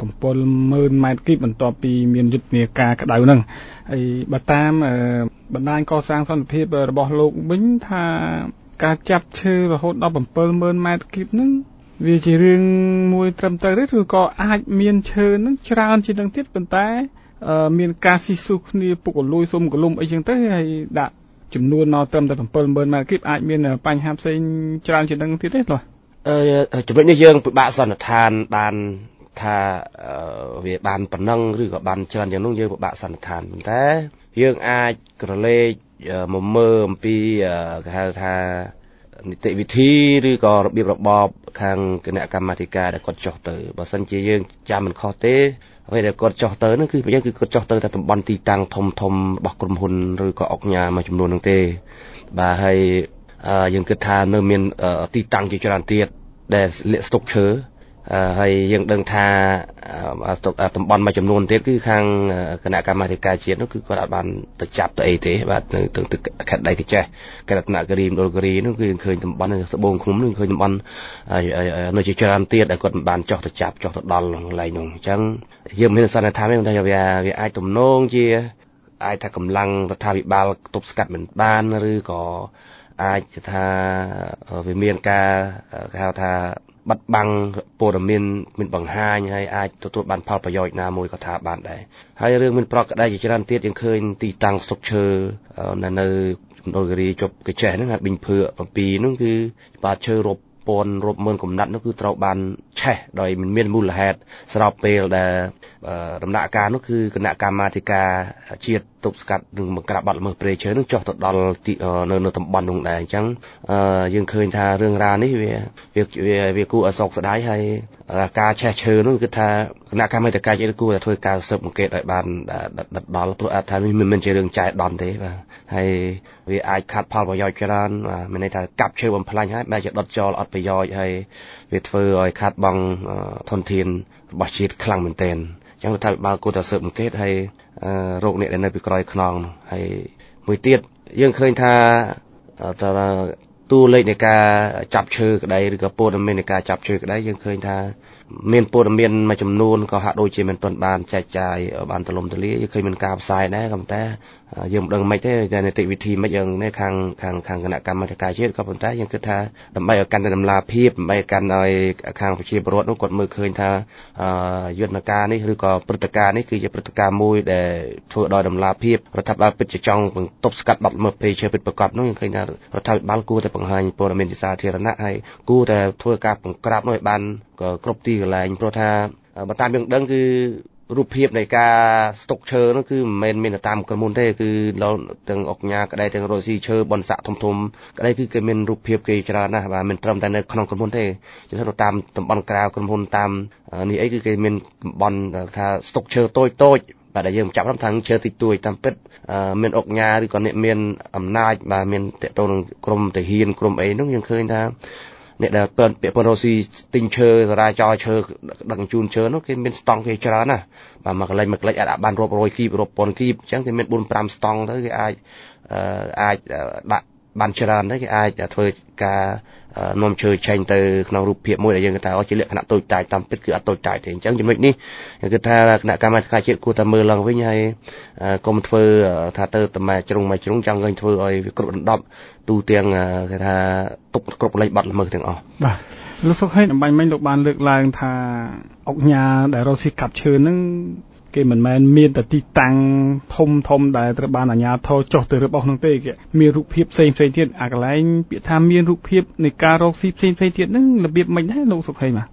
70000 ម៉ែត្រគីបបន្ទាប់ពីមានយុទ្ធនាការក្តៅហ្នឹងហើយបើតាមបណ្ដាញកសាងសន្តិភាពរបស់លោកវិញថាការចាប់ឈើរហូតដល់ 70000 ម៉ែត្រគីបហ្នឹងវាជារឿងមួយត្រឹមត្រូវទេឬក៏អាចមានឈើហ្នឹងច្រើនជាងនឹងទៀតប៉ុន្តែមានការស៊ីស៊ូគ្នាពុករលួយសុំកលុំអីចឹងទៅហើយដាក់ចំនួនមកត្រឹមតែ 70000 ម៉ែត្រគីបអាចមានបញ្ហាផ្សេងច្រើនជាងនឹងទៀតទេលោកចំណុចនេះយើងពិបាកសន្និដ្ឋានបានថាវាបានប៉ុណ្ណឹងឬក៏បានច្រើនយ៉ាងនោះយើងពិបាកសន្និដ្ឋានប៉ុន្តែយើងអាចក្រឡេកមកមើលអំពីគេហៅថានីតិវិធីឬក៏របៀបរបបខាងគណៈកម្មាធិការដែលគាត់ចុះទៅបើសិនជាយើងចាំមិនខុសទេអ្វីដែលគាត់ចុះទៅនោះគឺយើងគឺគាត់ចុះទៅតែតំបន់ទីតាំងធំរបស់ក្រុមហ៊ុនឬក៏អង្គការមួយចំនួននោះទេបាទហើយយើងគិតថានៅមានទីតាំងជាច្រើនទៀតដែលលាក់ស្តុកឈើហើយយើងដឹងថាតំបន់មួយចំនួនទៀតគឺខាងគណៈកម្មាធិការជាតិនោះគឺគាត់អាចបានទៅចាប់ទៅអីទេបាទនៅទឹកខេត្តដៃកញ្ចេះខេត្តរតនគិរីមណ្ឌលគិរីនោះគឺឃើញតំបន់ត្បូងឃុំនោះឃើញតំបន់នៅជាច្រើនទៀតដែលគាត់បានចោះទៅចាប់ចោះទៅដល់កន្លែងនោះអញ្ចឹងយើងមានសន្និដ្ឋានថាវាអាចទំនងជាអាចថាកម្លាំងរដ្ឋាភិបាលទប់ស្កាត់មិនបានឬក៏អាចថាវាមានការគេហៅថាបាត់បង់ព័ត៌មានបង្ហាញហើយអាចទទួលបានផលប្រយោជន៍ណាមួយក៏ថាបានដែរហើយរឿងមានប្រកក្តីជាច្រើនទៀតយើងឃើញទីតាំងស្តុកឈើនៅមណ្ឌលគិរីជប់កញ្ចេះហ្នឹងហើយប៊ីងភឿ7នោះគឺបាទឈើរាប់ម៉ឺនកំណាត់នោះគឺត្រូវបានឆេះដោយមិនមានមូលហេតុស្របពេលដែលដំណាក់កាលនោះគឺគណៈកម្មាធិការជាតិទប់ស្កាត់និងបង្ក្រាបបទល្មើសព្រៃឈើនឹងចុះទៅដល់នៅតំបន់នោះដែរអញ្ចឹងយើងឃើញថារឿងរ៉ាវនេះវាគួរឲ្យសោកស្ដាយហើយការឆេះឈើនោះគឺថាគណៈកម្មាធិការជាតិគួរតែធ្វើការស៊ើបអង្កេតឲ្យបានដល់ព្រោះថាវាមិនមែនជារឿងចែកដន្យទេបាទហើយវាអាចខាត់ផលប្រយោជន៍ច្រើនបាទមានន័យថាកាប់ឈើបំផ្លាញហើយបែរជាដុតចោលអត់ប្រយោជន៍ហើយវាធ្វើឲ្យខាត់បង់ធនធានរបស់ជាតិខ្លាំងមែនទែនអញ្ចឹងរដ្ឋាភិបាលគួរតែស៊ើបអង្កេតហើយរោគអ្នកដែលនៅពីក្រោយខ្នងនោះហើយមួយទៀតយើងឃើញថាតួលេខនៃការចាប់ឈើក្តីឬក៏ព័ត៌មាននៃការចាប់ឈើក្តីយើងឃើញថាមានព័ត៌មានមួយចំនួនក៏ហាក់ដូចជាមិនទាន់បានចែកចាយបានទូលំទូលាយយើងឃើញមានការផ្សាយដែរក៏ប៉ុន្តែយើងមិនដឹងមិនទេតែនីតិវិធីមិនយ៉ាងនេះខាងគណៈកម្មាធិការជាតិក៏ប៉ុន្តែយើងគិតថាដើម្បីឲ្យកាន់តែដំណាភាពដើម្បីកាន់ឲ្យខាងប្រជាពលរដ្ឋនោះគាត់មើលឃើញថាយន្តការនេះឬក៏ព្រឹត្តិការណ៍នេះគឺជាព្រឹត្តិការណ៍មួយដែលធ្វើដោយដំណាភាពរដ្ឋាភិបាលពិតជាចង់ទប់ស្កាត់បទល្មើសព្រៃឈើពិតប្រាកដនោះយើងឃើញថារដ្ឋាភិបាលគួរតែបង្ហាញព័ត៌មានជាសាធារណៈហើយគួរតែធ្វើការបង្ក្រាបនោះឲ្យបានគ្រប់ទីកន្លែងព្រោះថាបើតាមយើងដឹងគឺរូបភាពនៃការស្តុកឈើនោះគឺមិនមែនមានតែតាមក្រុមហ៊ុនទេគឺទាំងអង្គការក្តីទាំងរកស៊ីឈើបនស័កធំក្តីគឺគេមានរូបភាពគេច្រើនណាស់បាទមិនត្រឹមតែនៅក្នុងក្រុមហ៊ុនទេជាទៅតាមតំបន់ក្រៅក្រុមហ៊ុនតាមនេះអីគឺគេមានតំបន់ថាស្តុកឈើតូចបាទដែលយើងចាប់តាមថាឈើតិចតួចតាមពិតមានអង្គការឬក៏អ្នកមានអំណាចបាទមានតកតងនឹងក្រុមទាហានក្រុមអីនោះយើងឃើញថាអ្នកដែលពាក់ព័ន្ធរកស៊ីទិញឈើសារាចរឈើដឹកជញ្ជូនឈើនោះគេមានស្តង់គេច្រើនណាស់បាទមួយកន្លែងអាចបានរាប់រយគីបរាប់ពាន់គីបអញ្ចឹងគេមាន 4-5 ស្តង់ទៅគេអាចដាក់បានច្រើនទៅគេអាចធ្វើការនាំឈើចេញទៅក្នុងរូបភាពមួយដែលយើងគិតថាជាលក្ខណៈតូចតាចតាមពិតគឺអត់តូចតាចទេអញ្ចឹងចំណុចនេះយើងគិតថាគណៈកម្មាធិការជាតិគួរតែមើលឡើងវិញហើយកុំធ្វើថាទៅតែមួយជ្រុងចង់ឃើញធ្វើឲ្យវាគ្រប់ដណ្ដប់ទូទាំងគេថាទប់គ្រប់លេខបាត់ល្មើសទាំងអស់បាទលោកសុខហេអំបញ្ញមិញលោកបានលើកឡើងថាអង្គការដែលរកស៊ីកាប់ឈើហ្នឹងគេមិនមែនមានតែទីតាំងធំដែលត្រូវបានអាជ្ញាធរចុះទៅរបស់ហ្នឹងទេគេមានរូបភាពផ្សេងទៀតអាកន្លែងពាក្យថាមានរូបភាពនៃការរកស៊ីផ្សេងទៀតហ្នឹងរបៀបមិនដែរលោកសុខហេបាទ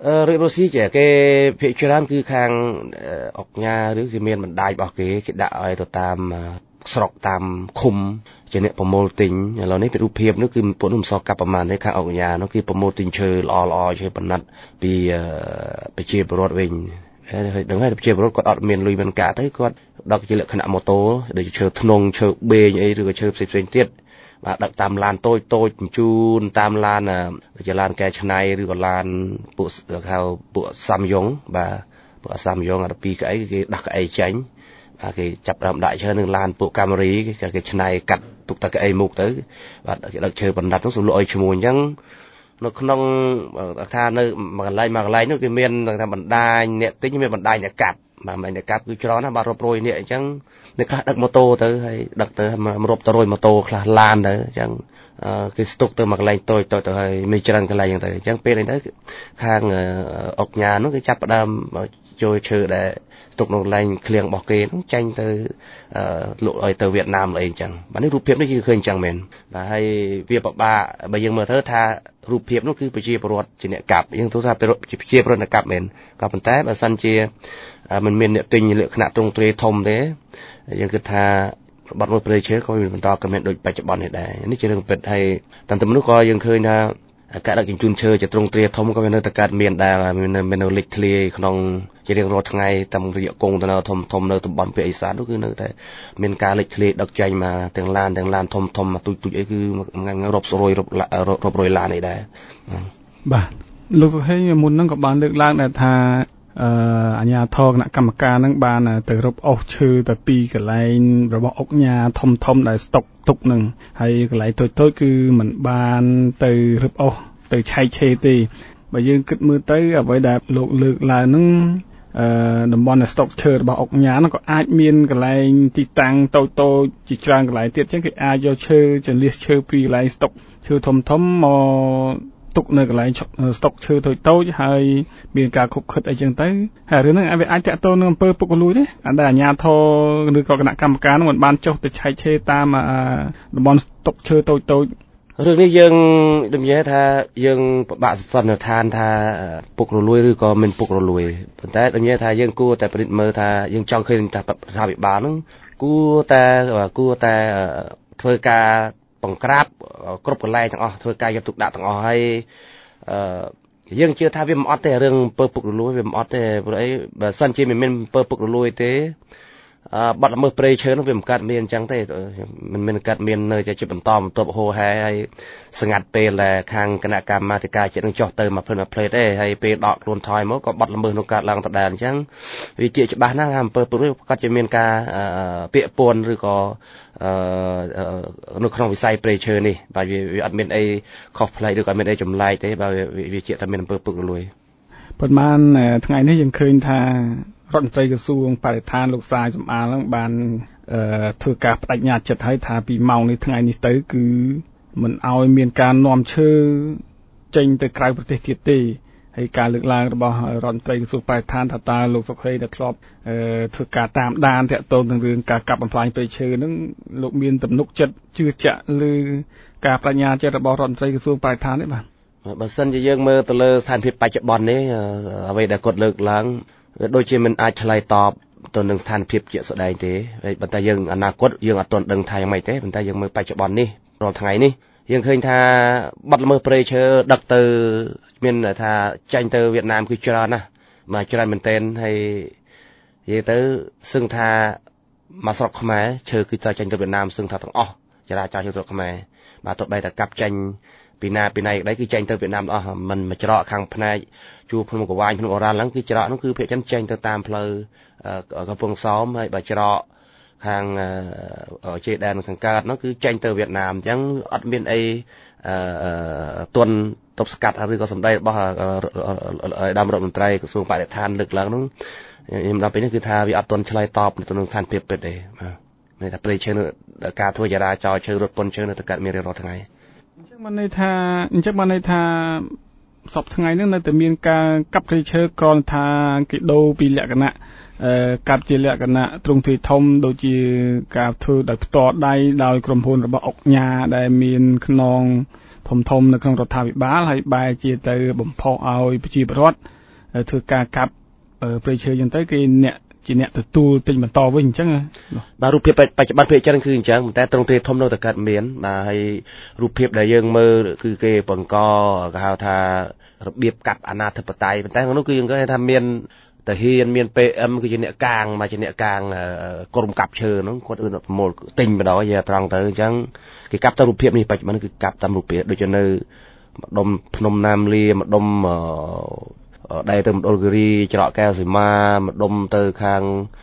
រៀបរស៊ីចេះគេភាគច្រើនគឺខាងអុកញ៉ាឬគេមានបណ្ដាញរបស់គេដាក់ឲ្យទៅតាមស្រុកតាមឃុំជាអ្នកប្រមូលទិញឥឡូវនេះពីរូបភាពនោះគឺពួកនោះមិនសល់កាប់ប្រមាណទេខាងអុកញ៉ានោះគឺប្រមូលទិញឈើល្អៗឈើបណ្ណិតពីប្រជាពលរដ្ឋវិញហើយដឹងហើយប្រជាពលរដ្ឋគាត់អត់មានលុយមានកាក់ទៅគាត់ដឹកជាលក្ខណៈម៉ូតូដូចឈើធ្នង់ឈើបេងអីឬក៏ឈើផ្សេងៗទៀតបាទដឹកតាមឡានតូចបញ្ជូនតាមឡានជាឡានកែច្នៃឬក៏ឡានពួកហៅពួកសាំយ៉ុងបាទពួកសាំយ៉ុងអាពីក្អីគេដាក់ក្អីចាញ់បាទគេចាប់ដើមដាក់ឈើនឹងឡានពួកកាមេរីគេច្នៃកាត់ទុកតែក្អីមុខទៅបាទគេដឹកឈើបណ្ឌិតនោះសម្លក់ឲ្យឈ្មោះអញ្ចឹងនៅក្នុងថានៅមួយកន្លែងនោះគេមានថាបណ្ដាញអ្នកទិញមានបណ្ដាញអ្នកកាប់បាទបណ្ដាញអ្នកកាប់គឺច្រើនណាស់បាទរាប់រយនាក់អញ្ចឹងអ្នកខ្លះដឹកម៉ូតូទៅហើយដឹកទៅរាប់ទៅរយម៉ូតូខ្លះឡានទៅអញ្ចឹងគេស្តុកទៅមួយកន្លែងតូចទៅហើយមានច្រើនកន្លែងអញ្ចឹងទៅអញ្ចឹងពេលនេះទៅខាងអុកញ៉ានោះគេចាប់ផ្ដើមចូលឈើដែលស្តុកនៅកន្លែងឃ្លៀងរបស់គេនោះចាញ់ទៅលក់ឲ្យទៅវៀតណាមអីអញ្ចឹងបាទនេះរូបភាពនេះគឺឃើញអញ្ចឹងមែនបាទហើយវាពិបាកបើយើងមើលទៅថារូបភាពនោះគឺប្រជាពលរដ្ឋជាអ្នកកាប់យើងទូថាប្រជាពលរដ្ឋអ្នកកាប់មែនក៏ប៉ុន្តែបើសិនជាមិនមានអ្នកទិញលក្ខណៈទ្រង់ទ្រាយធំទេយើងគិតថាបាត់មួយព្រៃឈើក៏មានបន្តក៏មានដូចបច្ចុប្បន្ននេះដែរនេះជារឿងពិតហើយតាមតែមនុស្សក៏យើងឃើញថាការដឹកជញ្ជូនឈើជាទ្រង់ទ្រាយធំក៏មាននៅតែកើតមានដែរមាននៅលេចធ្លាយក្នុងជារៀងរាល់ថ្ងៃតាមរយៈគង់ទៅនៅធំនៅតំបន់ភាគឦសាននោះគឺនៅតែមានការលេចធ្លាយដឹកចេញមកទាំងឡានធំទូចអីគឺរាប់រយឡានអីដែរបាទលោកសុខេមុនហ្នឹងក៏បានលើកឡើងដែរថាអាជ្ញាធរគណៈកម្មការនឹងបានទៅរកអុសឈើទៅពីកន្លែងរបស់អុកញ៉ាធំដែលស្តុកទុកនឹងហើយកន្លែងតូចគឺមិនបានទៅរឹបអុសទៅឆែកឆេរទេបើយើងគិតមើលទៅអ្វីដែលលោកលើកឡើងនឹងតំបន់ស្តុកឈើរបស់អុកញ៉ានោះក៏អាចមានកន្លែងទីតាំងតូចជាច្រើនកន្លែងទៀតអញ្ចឹងគេអាចយកឈើចលៀសឈើពីកន្លែងស្តុកឈើធំមកទុកនៅកន្លែងស្តុកឈើតូចហើយមានការខុបខិតអីចឹងទៅហើយរឿងហ្នឹងវាអាចតាក់ទងនឹងអំពើពុករលួយទេអាអាជ្ញាធរឬក៏គណៈកម្មការនោះមិនបានចុះទៅឆែកឆេរតាមតំបន់ស្តុកឈើតូចរឿងនេះយើងនិយាយថាយើងពិបាកសន្និដ្ឋានថាពុករលួយឬក៏មិនពុករលួយប៉ុន្តែនិយាយថាយើងគួរតែពិនិត្យមើលថាយើងចង់ឃើញថារដ្ឋាភិបាលហ្នឹងគួរតែធ្វើការបង្ក្រាបគ្រប់កន្លែងទាំងអស់ធ្វើការយកទុកដាក់ទាំងអស់ហើយយើងជឿថាវាមិនអត់ទេរឿងពើពុករលួយវាមិនអត់ទេព្រោះអីបើសិនជាមិនមានពើពុករលួយទេបាត់ល្មើសព្រៃឈើនោះវាមិនកើតមានអញ្ចឹងទេមិនមានកើតមាននៅជាបន្តបន្ទាប់ហូរហែហើយស្ងាត់ពេលដែលខាងគណៈកម្មាធិការជាតិនឹងចុះទៅមកផ្លេតទេហើយពេលដកខ្លួនថយមកក៏បាត់ល្មើសនោះកើតឡើងដដែលអញ្ចឹងវាជាច្បាស់ណាស់ថាអំពើពុករលួយគាត់ជាមានការពាក្យពួនឬក៏នៅក្នុងវិស័យព្រៃឈើនេះបាទវាអត់មានអីខុសប្លែកឬក៏អត់មានអីចម្លែកទេបើវាជាតែមានអំពើពុករលួយប៉ុន្មានថ្ងៃនេះយើងឃើញថារដ្ឋមន្ត្រីក្រសួងបរិស្ថានលោកសាយសំអាលនឹងបានធ្វើការបដិញ្ញាចិត្តឲ្យថាពីម៉ោងនេះថ្ងៃនេះទៅគឺមិនឲ្យមានការនាំឈើចេញទៅក្រៅប្រទេសទៀតទេហើយការលើកឡើងរបស់រដ្ឋមន្ត្រីក្រសួងបរិស្ថានថាតើលោកសុខេដែលធ្លាប់ធ្វើការតាមដានតាក់ទងនឹងរឿងការកាប់បំផ្លាញព្រៃឈើនឹងលោកមានទំនុកចិត្តជឿជាក់លើការបដិញ្ញាចិត្តរបស់រដ្ឋមន្ត្រីក្រសួងបរិស្ថានទេបាទបើសិនជាយើងមើលទៅលើស្ថានភាពបច្ចុប្បន្ននេះអ្វីដែលគាត់លើកឡើងវាដូចជាមិនអាចឆ្លើយតបទៅនឹងស្ថានភាពជាក់ស្ដែងទេហើយប៉ុន្តែយើងអនាគតយើងអត់ទាន់ដឹងថាយ៉ាងម៉េចទេប៉ុន្តែយើងមើលបច្ចុប្បន្ននេះរាល់ថ្ងៃនេះយើងឃើញថាបាត់ល្មើសព្រៃឈើដឹកទៅមានថាចាញ់ទៅវៀតណាមគឺច្រើនណាស់មកច្រើនមែនទែនហើយនិយាយទៅសឹងថាមកស្រុកខ្មែរឈើគឺទៅចាញ់ទៅវៀតណាមសឹងថាទាំងអស់ចរាចរណ៍ស្រុកខ្មែរបាទទោះបីតែកាប់ចាញ់ពីណាក្ដីគឺចាញ់ទៅវៀតណាមអស់មិនមកច្រកខាងផ្នែកជួរភ្នំកវាញភ្នំអូរ៉ាល់ហ្នឹងគឺច្រកហ្នឹងគឺភាគច្រើនចាញ់ទៅតាមផ្លូវកំពង់សោមហើយបើច្រកខាងជេដែនខាងកើតហ្នឹងគឺចាញ់ទៅវៀតណាមអញ្ចឹងអត់មានអីទន់ទប់ស្កាត់ឬក៏សម្ដីរបស់ដើមរដ្ឋមន្ត្រីក្រសួងបរិស្ថានលើកឡើងហ្នឹងខ្ញុំដល់ពេលនេះគឺថាវាអត់ទាន់ឆ្លើយតបទៅនឹងស្ថានភាពពិតទេបាទមានតែព្រៃឈើនៅការធ្វើចរាចរណ៍ឈើរត់ពន្ធឈើនៅតែកើតមានរាល់ថ្ងៃអញ្ចឹងបានន័យថាសពថ្ងៃហ្នឹងនៅតែមានការកាប់ព្រៃឈើគ្រាន់ថាគេដូរពីលក្ខណៈកាប់ជាលក្ខណៈទ្រង់ទ្រាយធំដូចជាការធ្វើដោយផ្ទាល់ដៃដោយក្រុមហ៊ុនរបស់អុកញ៉ាដែលមានខ្នងធំនៅក្នុងរដ្ឋាភិបាលហើយបែរជាទៅបំផុសឲ្យប្រជាពលរដ្ឋធ្វើការកាប់ព្រៃឈើអញ្ចឹងទៅគេអ្នកទទួលទិញបន្តវិញអញ្ចឹងបាទរូបភាពបច្ចុប្បន្នភាគច្រើនគឺអញ្ចឹងតែត្រង់ទ្រាធំនៅតែកើតមានបាទហើយរូបភាពដែលយើងមើលគឺគេបង្កគេហៅថារបៀបកាប់អាណាធិបតេយ្យប៉ុន្តែក្នុងនោះគឺយើងគេថាមានតាហ៊ានមាន PM គឺជាអ្នកកាងមកជាអ្នកកាងក្រុមកាប់ឈើហ្នឹងគាត់ប្រមូលទិញបណ្ដោយត្រង់ទៅអញ្ចឹងគេកាប់តាមរូបភាពនេះបច្ចុប្បន្នគឺកាប់តាមរូបភាពដូចជានៅម្ដុំភ្នំណាមលាម្ដុំដែលទៅមណ្ឌលគិរីច្រកកែវសីមាម្ដុំទៅខាង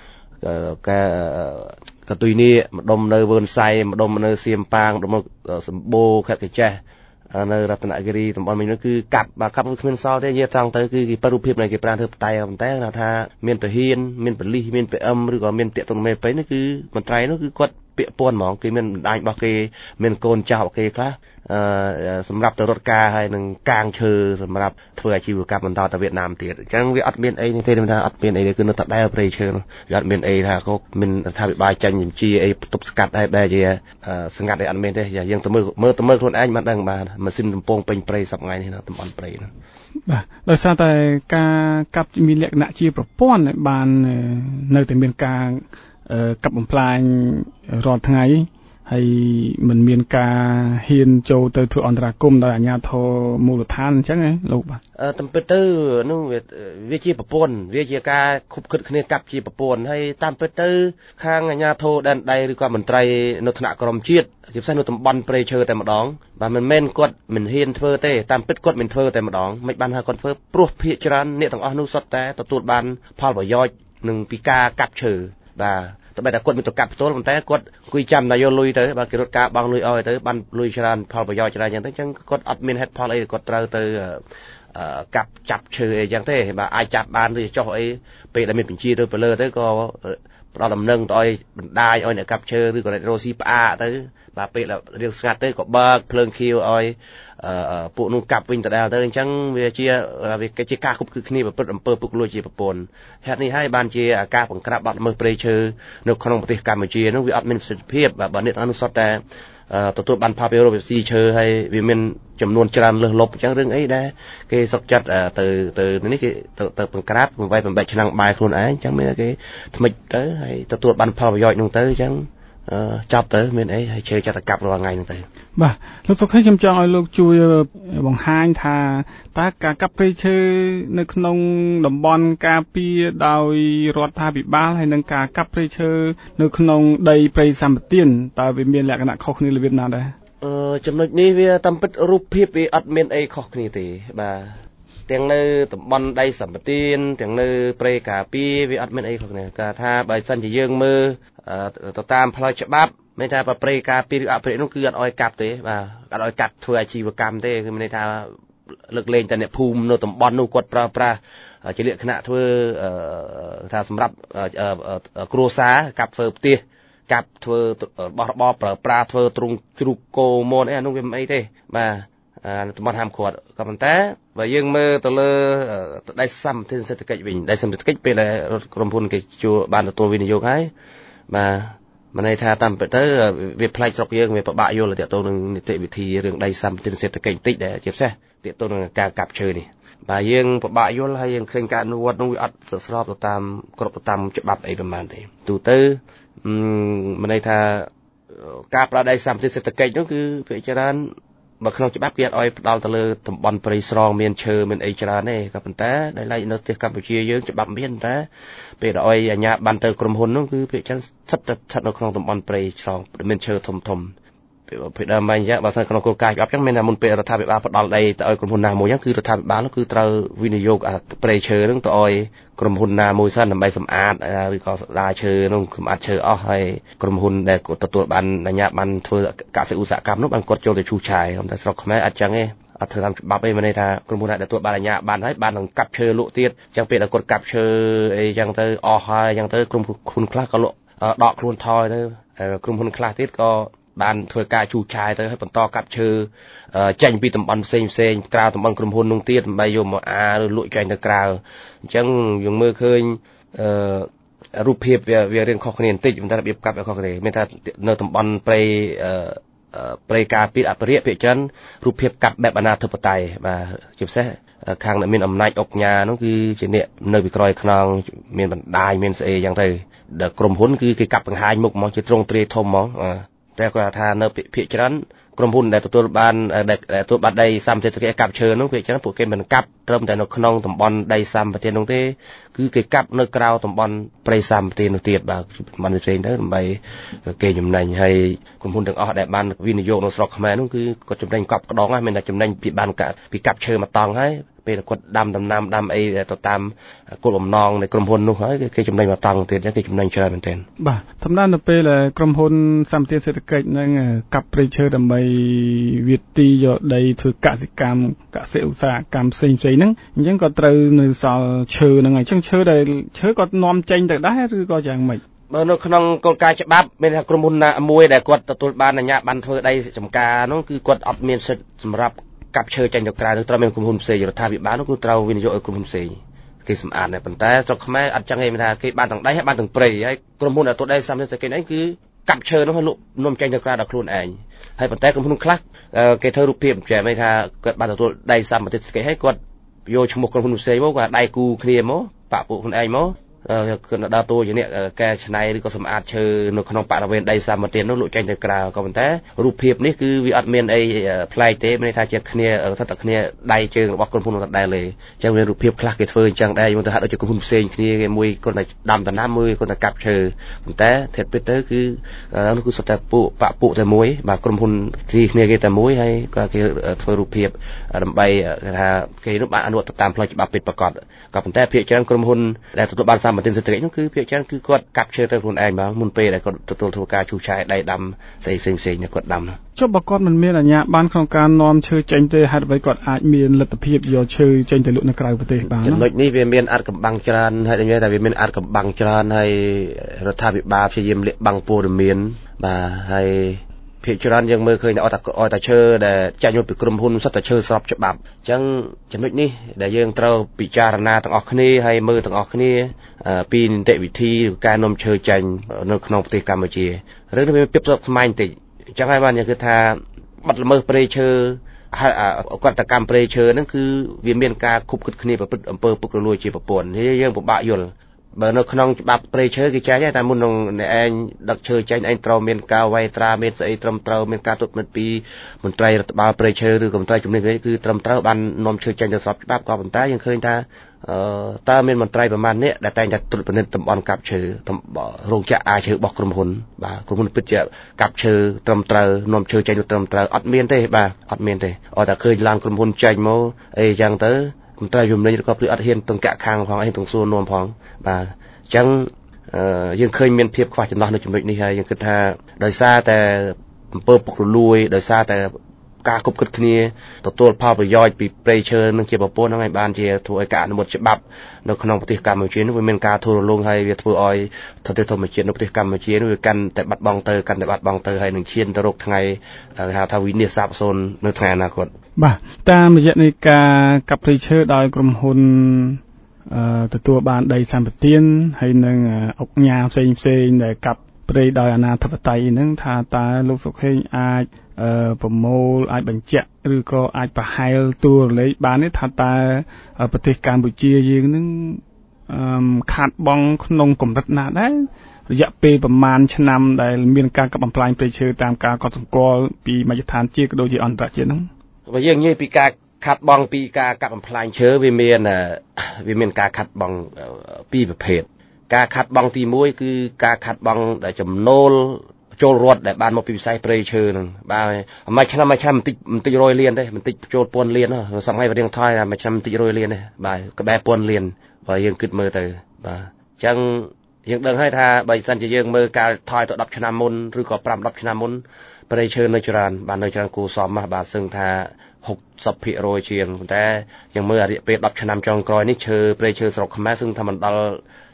កតុយនេះម្ដុំនៅវឿនសៃម្ដុំនៅសៀមប៉ាងម្ដុំសម្បូរខេត្តកញ្ចេះនៅរតនគិរីតំបន់វិញនោះគឺកាប់គ្មានសល់ទេនិយាយត្រង់ទៅគឺគេរូបភាពនៃគេប្រាំធ្វើបតែប៉ុន្តែថាមានទាហានមានប៉ូលីសមាន PM ឬក៏មានតាកតុងមេព្រៃនោះគឺមន្ត្រីនោះគឺគាត់ពាក់ព័ន្ធហ្មងគេមានបណ្ដាញរបស់គេមានកូនចៅរបស់គេខ្លះសម្រាប់ទៅរត់ការហើយនឹងកាងឈើសម្រាប់ធ្វើអាជីវកម្មបន្តទៅវៀតណាមទៀតអញ្ចឹងវាអត់មានអីនេះទេថាអត់មានអីទេគឺនៅតែដែរព្រៃឈើនោះវាអត់មានអីថាក៏មានរដ្ឋាភិបាលចាញ់បញ្ជាអីទប់ស្កាត់ដែរបែរជាស្ងាត់អីអត់មានទេយើងទៅមើលខ្លួនឯងមិនដឹងបាទម៉ាស៊ីនកំពុងពេញព្រៃសប្តាហ៍នេះនៅតំបន់ព្រៃនោះបាទដោយសារតែការកាប់មានលក្ខណៈជាប្រព័ន្ធបាននៅតែមានការកាប់បំផ្លាញរាល់ថ្ងៃហើយមិនមានការហ៊ានចូលទៅធ្វើអន្តរាគមន៍ដោយអាជ្ញាធរមូលដ្ឋានអញ្ចឹងណាលោកបាទតាមពិតទៅនោះវាជាប្រព័ន្ធវាជាការខុបខិតគ្នាកាប់ជាប្រព័ន្ធហើយតាមពិតទៅខាងអាជ្ញាធរដែនដីឬក៏មន្ត្រីនៅថ្នាក់ក្រមជាតិជាពិសេសនៅតំបន់ព្រៃឈើតែម្ដងបាទមិនមែនគាត់មិនហ៊ានធ្វើទេតាមពិតគាត់មិនធ្វើតែម្ដងមិនបានថាគាត់ធ្វើព្រោះភាគច្រើនអ្នកទាំងអស់នោះសុទ្ធតែទទួលបានផលប្រយោជន៍នឹងពីការកាប់ឈើបាទតែតែគាត់មានទៅកាប់ផ្ទាល់ប៉ុន្តែគាត់អង្គុយចាំតែយកលុយទៅបាទគេរត់ការបង់លុយឲ្យទៅបានលុយច្រើនផលប្រយោជន៍ច្រើនអញ្ចឹងទៅអញ្ចឹងគាត់អត់មានហេតុផលអីគាត់ត្រូវទៅកាប់ចាប់ឈើអីអញ្ចឹងទេបាទអាចចាប់បានឬចុះអីពេលដែលមានបញ្ជាទៅលើទៅក៏ផ្ដល់ដំណឹងទៅឲ្យបណ្ដាញឲ្យអ្នកកាប់ឈើឬក៏អ្នករស់ស៊ីផ្អាកទៅបាទពេលរៀងស្ងាត់ទៅក៏បើកភ្លើងខៀវឲ្យពួកនោះកាប់វិញដដែលទៅអញ្ចឹងវាជាការគប់គឺគ្នាប្រព្រឹត្តអំពើពុករលួយជាប្រព័ន្ធហេតុនេះហើយបានជាការបង្ក្រាបបាត់ល្មើសព្រៃឈើនៅក្នុងប្រទេសកម្ពុជានោះវាអត់មានប្រសិទ្ធភាពបើអ្នកអនុសុទ្ធតែទទួលបានផលប្រយោជន៍ពីស៊ីឈើហើយវាមានចំនួនច្រើនលើសលប់អញ្ចឹងរឿងអីដែរគេសុកចិត្តទៅនេះគេទៅបង្ក្រាបបំបែកឆ្នាំងបាយខ្លួនឯងអញ្ចឹងមានគេថ្មិចទៅហើយទទួលបានផលប្រយោជន៍នោះទៅអញ្ចឹងចាប់ទៅមានអីហើយជើចាត់កាប់រាល់ថ្ងៃហ្នឹងទៅបាទលោកសុខខ្ញុំចង់ឲ្យលោកជួយបង្ហាញថាតើការកាប់ព្រៃឈើនៅក្នុងតំបន់ការពារដោយរដ្ឋាភិបាលហើយនិងការកាប់ព្រៃឈើនៅក្នុងដីព្រៃសម្បត្តិតើវាមានលក្ខណៈខុសគ្នារបៀបណាដែរចំណុចនេះវាតាមពិតរូបភាពវាអត់មានអីខុសគ្នាទេបាទទាំងនៅតំបន់ដីសម្បត្តិទាំងនៅព្រៃការពារវាអត់មានអីខុសគ្នាគេថាបើសិនជាយើងមើលទៅតាមផ្លូវច្បាប់មានថាប្រព្រឹត្តការពីអភិរក្សនោះគឺអត់ឲ្យកាប់ទេបាទអត់ឲ្យកាប់ធ្វើអាជីវកម្មទេគឺមានន័យថាលើកលែងតែអ្នកភូមិនៅតំបន់នោះគាត់ប្រើប្រាស់ជាលក្ខណៈធ្វើថាសម្រាប់គ្រួសារកាប់ធ្វើផ្ទះកាប់ធ្វើរបស់របរប្រើប្រាស់ធ្វើទ្រុងជ្រូកគោមនអីអានោះវាមិនអីទេបាទតំបន់ហាមឃាត់ក៏ប៉ុន្តែបើយើងមើលទៅលើដីសម្បត្តិសេដ្ឋកិច្ចវិញដីសម្បត្តិសេដ្ឋកិច្ចពេលដែលក្រុមហ៊ុនគេជួបានទទួលវិនិយោគហើយបាទមិនន័យថាតាមពិតទៅវាផ្លែកស្រុកយើងវាពិបាកយល់ទាក់ទងនឹងនីតិវិធីរឿងដីសម្បត្តិសេដ្ឋកិច្ចបន្តិចដែលជាពិសេសទាក់ទងនឹងការកាប់ឈើនេះបាទយើងពិបាកយល់ហើយយើងឃើញការអនុវត្តនោះវាអត់ស្របទៅតាមគ្រប់ទៅតាមច្បាប់អីប្រហែលទេទូទៅមិនន័យថាការប្រើដីសម្បត្តិសេដ្ឋកិច្ចនោះគឺភាគច្រើនបើក្នុងច្បាប់គេអត់ឲ្យផ្ដាល់ទៅលើតំបន់ព្រៃស្រងមានឈើមានអីច្រើនទេក៏ប៉ុន្តែដែលឡែកនៅប្រទេសកម្ពុជាយើងច្បាប់មានតែពេលឲ្យអាជ្ញាប័ណ្ណទៅក្រុមហ៊ុននោះគឺភាគច្រើនស្ថិតនៅក្នុងតំបន់ព្រៃស្រងមានឈើធំពេលដើមមកអញ្ចឹងបើសិនក្នុងគោលការណ៍ច្បាប់អញ្ចឹងមានតែមុនពេលរដ្ឋាភិបាលផ្ដាល់ដីទៅឲ្យក្រុមហ៊ុនណាមួយអញ្ចឹងគឺរដ្ឋាភិបាលនោះគឺត្រូវវិនិយោគព្រៃឈើហ្នឹងទៅឲ្យក្រុមហ៊ុនណាមួយសិនដើម្បីសម្អាតឬក៏ស្ដារឈើនោះសម្អាតឈើអស់ហើយក្រុមហ៊ុនដែលទទួលបានអាជ្ញាប័ណ្ណធ្វើកសិឧស្សាហកម្មនោះបានគាត់ចូលទៅឈូសឆាយតែស្រុកខ្មែរអត់ចឹងទេអត់ធ្វើតាមច្បាប់អីមានន័យថាក្រុមហ៊ុនដែលទទួលបានអាជ្ញាប័ណ្ណហើយបាននឹងកាប់ឈើលក់ទៀតអញ្ចឹងពេលដែលគាត់កាប់ឈើអីចឹងទៅអស់ហើយអញ្ចឹងទៅក្រុមហ៊ុនខ្លះក៏លក់ដកខ្លួនថយទៅក្រុមហ៊ុនខ្លះទៀតក៏បានធ្វើការឈូសឆាយទៅហើយបន្តកាប់ឈើចេញពីតំបន់ផ្សេងក្រៅតំបន់ក្រុមហ៊ុននោះទៀតដើម្បីយកមកឬលក់ចេញទៅក្រៅអញ្ចឹងយើងមើលឃើញរូបភាពវារៀងខុសគ្នាបន្តិចប៉ុន្តែរបៀបកាប់វាខុសគ្នាមានថានៅតំបន់ព្រៃព្រៃការពារអភិរក្សភាគច្រើនរូបភាពកាត់បែបអនាធិបតេយ្យបាទជាពិសេសខាងអ្នកមានអំណាចអុកញ៉ានោះគឺជាអ្នកនៅពីក្រោយខ្នងមានបណ្ដាញមានស្អីយ៉ាងទៅដល់ក្រុមហ៊ុនគឺគេកាប់បង្ហាញមុខហ្មងជាទ្រង់ទ្រាយធំហ្មងតែគាត់ថានៅភាគច្រើនក្រុមហ៊ុនដែលទទួលបានដីសម្បត្តិកាប់ឈើនោះភាគច្រើនពួកគេមិនកាប់ត្រឹមតែនៅក្នុងតំបន់ដីសម្បត្តិនោះទេគឺគេកាប់នៅក្រៅតំបន់ព្រៃសម្បត្តិនោះទៀតបាទបានផ្សេងទៅដើម្បីគេចំណេញហើយក្រុមហ៊ុនទាំងអស់ដែលបានវិនិយោគនៅស្រុកខ្មែរនោះគឺគាត់ចំណេញកប់ក្ដងហើយមានតែចំណេញពីបានពីកាប់ឈើមកតង់ហើយពេលគាត់ដាំដំណាំដាំអីទៅតាមគោលបំណងនៃក្រុមហ៊ុននោះហើយគេចំណេញមកតង់ទៀតគេចំណេញច្រើនមែនទែនបាទធម្មតានៅពេលក្រុមហ៊ុនសម្បត្តិសេដ្ឋកិច្ចនឹងកាប់ព្រៃឈើដើម្បីវាទីយកដីធ្វើកសិកម្មកសិឧស្សាហកម្មផ្សេងៗហ្នឹងអញ្ចឹងក៏ត្រូវនៅសល់ឈើហ្នឹងហើយអញ្ចឹងឈើគាត់នាំចេញទៅដែរឬក៏យ៉ាងម៉េចបើនៅក្នុងគោលការណ៍ច្បាប់មានថាក្រុមហ៊ុនណាមួយដែលគាត់ទទួលបានអាជ្ញាប័ណ្ណធ្វើដីចម្ការនោះគឺគាត់អត់មានសិទ្ធិសម្រាប់កាប់ឈើចេញទៅក្រៅនឹងត្រូវមានក្រុមហ៊ុនផ្សេងរដ្ឋាភិបាលនោះគឺត្រូវវិនិយោគឲ្យក្រុមហ៊ុនផ្សេងគេសម្អាតដែរប៉ុន្តែស្រុកខ្មែរអត់ចឹងទេមានថាគេបានទាំងដីហើយបានទាំងព្រៃហើយក្រុមហ៊ុនដែលទទួលដីសម្បត្តិសេដ្ឋកិច្ចឯងគឺកាប់ឈើនោះឲ្យលក់នាំចេញទៅក្រៅដល់ខ្លួនឯងហើយប៉ុន្តែក្រុមហ៊ុនខ្លះគេធ្វើរូបភាពចែកមិនថាគាត់បានទទួលដីសម្បត្តិសេដ្ឋកិច្ចហើយគាត់យកឈ្មោះក្រុមហ៊ុនផ្សេងមកគាត់ដៃគូគ្នាមកបាក់ពួកខ្លួនឯងមកគឺដល់តួជាអ្នកកែច្នៃឬក៏សម្អាតឈើនៅក្នុងបរិវេណដីសម្បត្តិនោះលក់ចេញទៅក្រៅក៏ប៉ុន្តែរូបភាពនេះគឺវាអត់មានអីប្លែកទេមានន័យថាជាគ្នាស្ថិតតែគ្នាដៃជើងរបស់ក្រុមហ៊ុនដដែលទេអញ្ចឹងមានរូបភាពខ្លះគេធ្វើអញ្ចឹងដែរយើងទៅហាក់ដូចជាក្រុមហ៊ុនផ្សេងគ្នាគេមួយគាត់តែដាំដំណាំមួយគាត់តែកាប់ឈើប៉ុន្តែធិតពិតទៅគឺនោះគឺសុទ្ធតែពួកតែមួយបាទក្រុមហ៊ុនគ្នាគេតែមួយហើយក៏គេធ្វើរូបភាពដើម្បីថាគេនោះបានអនុវត្តតាមផ្លូវច្បាប់ពិតប្រាកដក៏ប៉ុន្តែភាគច្រើនក្រុមហ៊ុនដែលទទួលបានសម្បត្តិសេដ្ឋកិច្ចនោះគឺភាគច្រើនគឺគាត់កាប់ឈើទៅខ្លួនឯងបាទមុនពេលដែលគាត់ទទួលធ្វើការឈូសឆាយដីដាំផ្សេងៗគាត់ដាំចុះបើគាត់មិនមានអាជ្ញាប័ណ្ណក្នុងការនាំឈើចេញទេហេតុអ្វីគាត់អាចមានលទ្ធភាពយកឈើចេញទៅលក់នៅក្រៅប្រទេសបានចំណុចនេះវាមានអត្ថកម្បាំងច្រើនហើយនិយាយថាវាមានអត្ថកម្បាំងច្រើនហើយរដ្ឋាភិបាលព្យាយាមលាក់បាំងព័ត៌មានបាទហើយភាគច្រើនយើងមើលឃើញតែអត់តែឈើដែលចាញ់មកពីក្រុមហ៊ុនសុទ្ធតែឈើស្របច្បាប់អញ្ចឹងចំណុចនេះដែលយើងត្រូវពិចារណាទាំងអស់គ្នាហើយមើលទាំងអស់គ្នាពីនីតិវិធីការនាំឈើចាញ់នៅក្នុងប្រទេសកម្ពុជារឿងនេះវាពីបស្រុកស្មាញបន្តិចអញ្ចឹងហើយបានយើងគិតថាបាត់ល្មើសព្រៃឈើគាត់តកម្មព្រៃឈើហ្នឹងគឺវាមានការខុបគិតគ្នាប្រព្រឹត្តអំពើពុករលួយជាប្រព័ន្ធនេះយើងពិបាកយល់បើនៅក្នុងច្បាប់ព្រៃឈើគេចែងតែមុននឹងអ្នកឯងដឹកឈើចេញឯងត្រូវមានការវាយត្រាមានស្អីត្រឹមត្រូវមានការត្រួតពិនិត្យពីមន្ត្រីរដ្ឋបាលព្រៃឈើឬក៏មន្ត្រីជំនាញគឺត្រឹមត្រូវបាននាំឈើចេញទៅស្របច្បាប់ក៏ប៉ុន្តែយើងឃើញថាតើមានមន្ត្រីប្រមាណអ្នកដែលតែងតែត្រួតពិនិត្យតំបន់កាប់ឈើរោងចក្រអាឈើរបស់ក្រុមហ៊ុនបាទក្រុមហ៊ុនពិតជាកាប់ឈើត្រឹមត្រូវនាំឈើចេញទៅត្រឹមត្រូវអត់មានទេបាទអត់មានទេអត់តែឃើញឡើងក្រុមហ៊ុនចេញមកអីចឹងទៅមន្ត្រីជំនាញឬក៏ព្រឹកអត់ហ៊ានទាំងកាក់ខាងផងអីទាំងសួរនាំផងបាទអញ្ចឹងយើងឃើញមានភាពខ្វះចន្លោះនៅចំណុចនេះហើយយើងគិតថាដោយសារតែអំពើពុករលួយដោយសារតែការគប់គិតគ្នាទទួលផលប្រយោជន៍ពីព្រៃឈើនឹងជាប្រព័ន្ធហ្នឹងហើយបានជាធ្វើឲ្យការអនុវត្តច្បាប់នៅក្នុងប្រទេសកម្ពុជានោះវាមានការធូររលុងហើយវាធ្វើឲ្យធម្មជាតិនៅប្រទេសកម្ពុជានោះវាកាន់តែបាត់បង់ទៅហើយនឹងឈានទៅរកថ្ងៃគេហៅថាវិនាសសាបសូន្យនៅថ្ងៃអនាគតបាទតាមរយៈនៃការកាប់ព្រៃឈើដោយក្រុមហ៊ុនទទួលបានដីសម្បត្តិហើយនឹងអុកញ៉ាផ្សេងដែលកាប់ព្រៃដោយអនាធិបតេយ្យហ្នឹងថាតើលោកសុខេងអាចប្រមូលអាចបញ្ជាក់ឬក៏អាចប្រហែលតួលេខបានទេថាតើប្រទេសកម្ពុជាយើងនឹងខាតបង់ក្នុងកម្រិតណាដែររយៈពេលប្រមាណឆ្នាំដែលមានការកាប់បំផ្លាញព្រៃឈើតាមការកត់សម្គាល់ពីមជ្ឈដ្ឋានជាតិក៏ដូចជាអន្តរជាតិហ្នឹងបើយើងនិយាយពីការខាត់បងពីការកាប់បំផ្លាញឈើវាមានការខាត់បងពីរប្រភេទការខាត់បងទី1គឺការខាត់បងដែលចំណូលចូលរដ្ឋដែលបានមកពីវិស័យព្រៃឈើហ្នឹងបាទមួយឆ្នាំបន្តិច100លានទេបន្តិចចូលពាន់លានសង្ហៃរៀងថយមួយឆ្នាំបន្តិច100លានទេបាទក្បែរពាន់លានបើយើងគិតមើលទៅបាទអញ្ចឹងយើងដឹងហើយថាបើសិនជាយើងមើលការថយទៅ10ឆ្នាំមុនឬក៏5-10ឆ្នាំមុនព្រៃឈើនៅច្រើនបាទនៅច្រើនគួរសមណាស់បាទសឹងថា60% ជាងប៉ុន្តែយើងមើលរយៈពេល10ឆ្នាំចុងក្រោយនេះព្រៃឈើស្រុកខ្មែរសឹងថាមិនដល់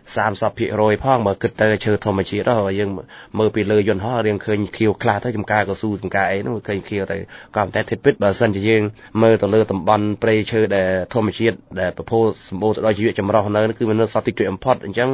30% ផងបើគិតទៅឈើធម្មជាតិយើងមើលពីលើយន្តហោះរៀងឃើញខៀវខ្លះទៅចំការកស៊ូចំការអីនោះឃើញខៀវទៅក៏ប៉ុន្តែធិតពិតបើសិនជាយើងមើលទៅលើតំបន់ព្រៃឈើដែលធម្មជាតិដែលប្រពោសម្បូរទៅដោយជីវៈចម្រុះនៅគឺមាននៅសតតិចបំផុតអញ្ចឹង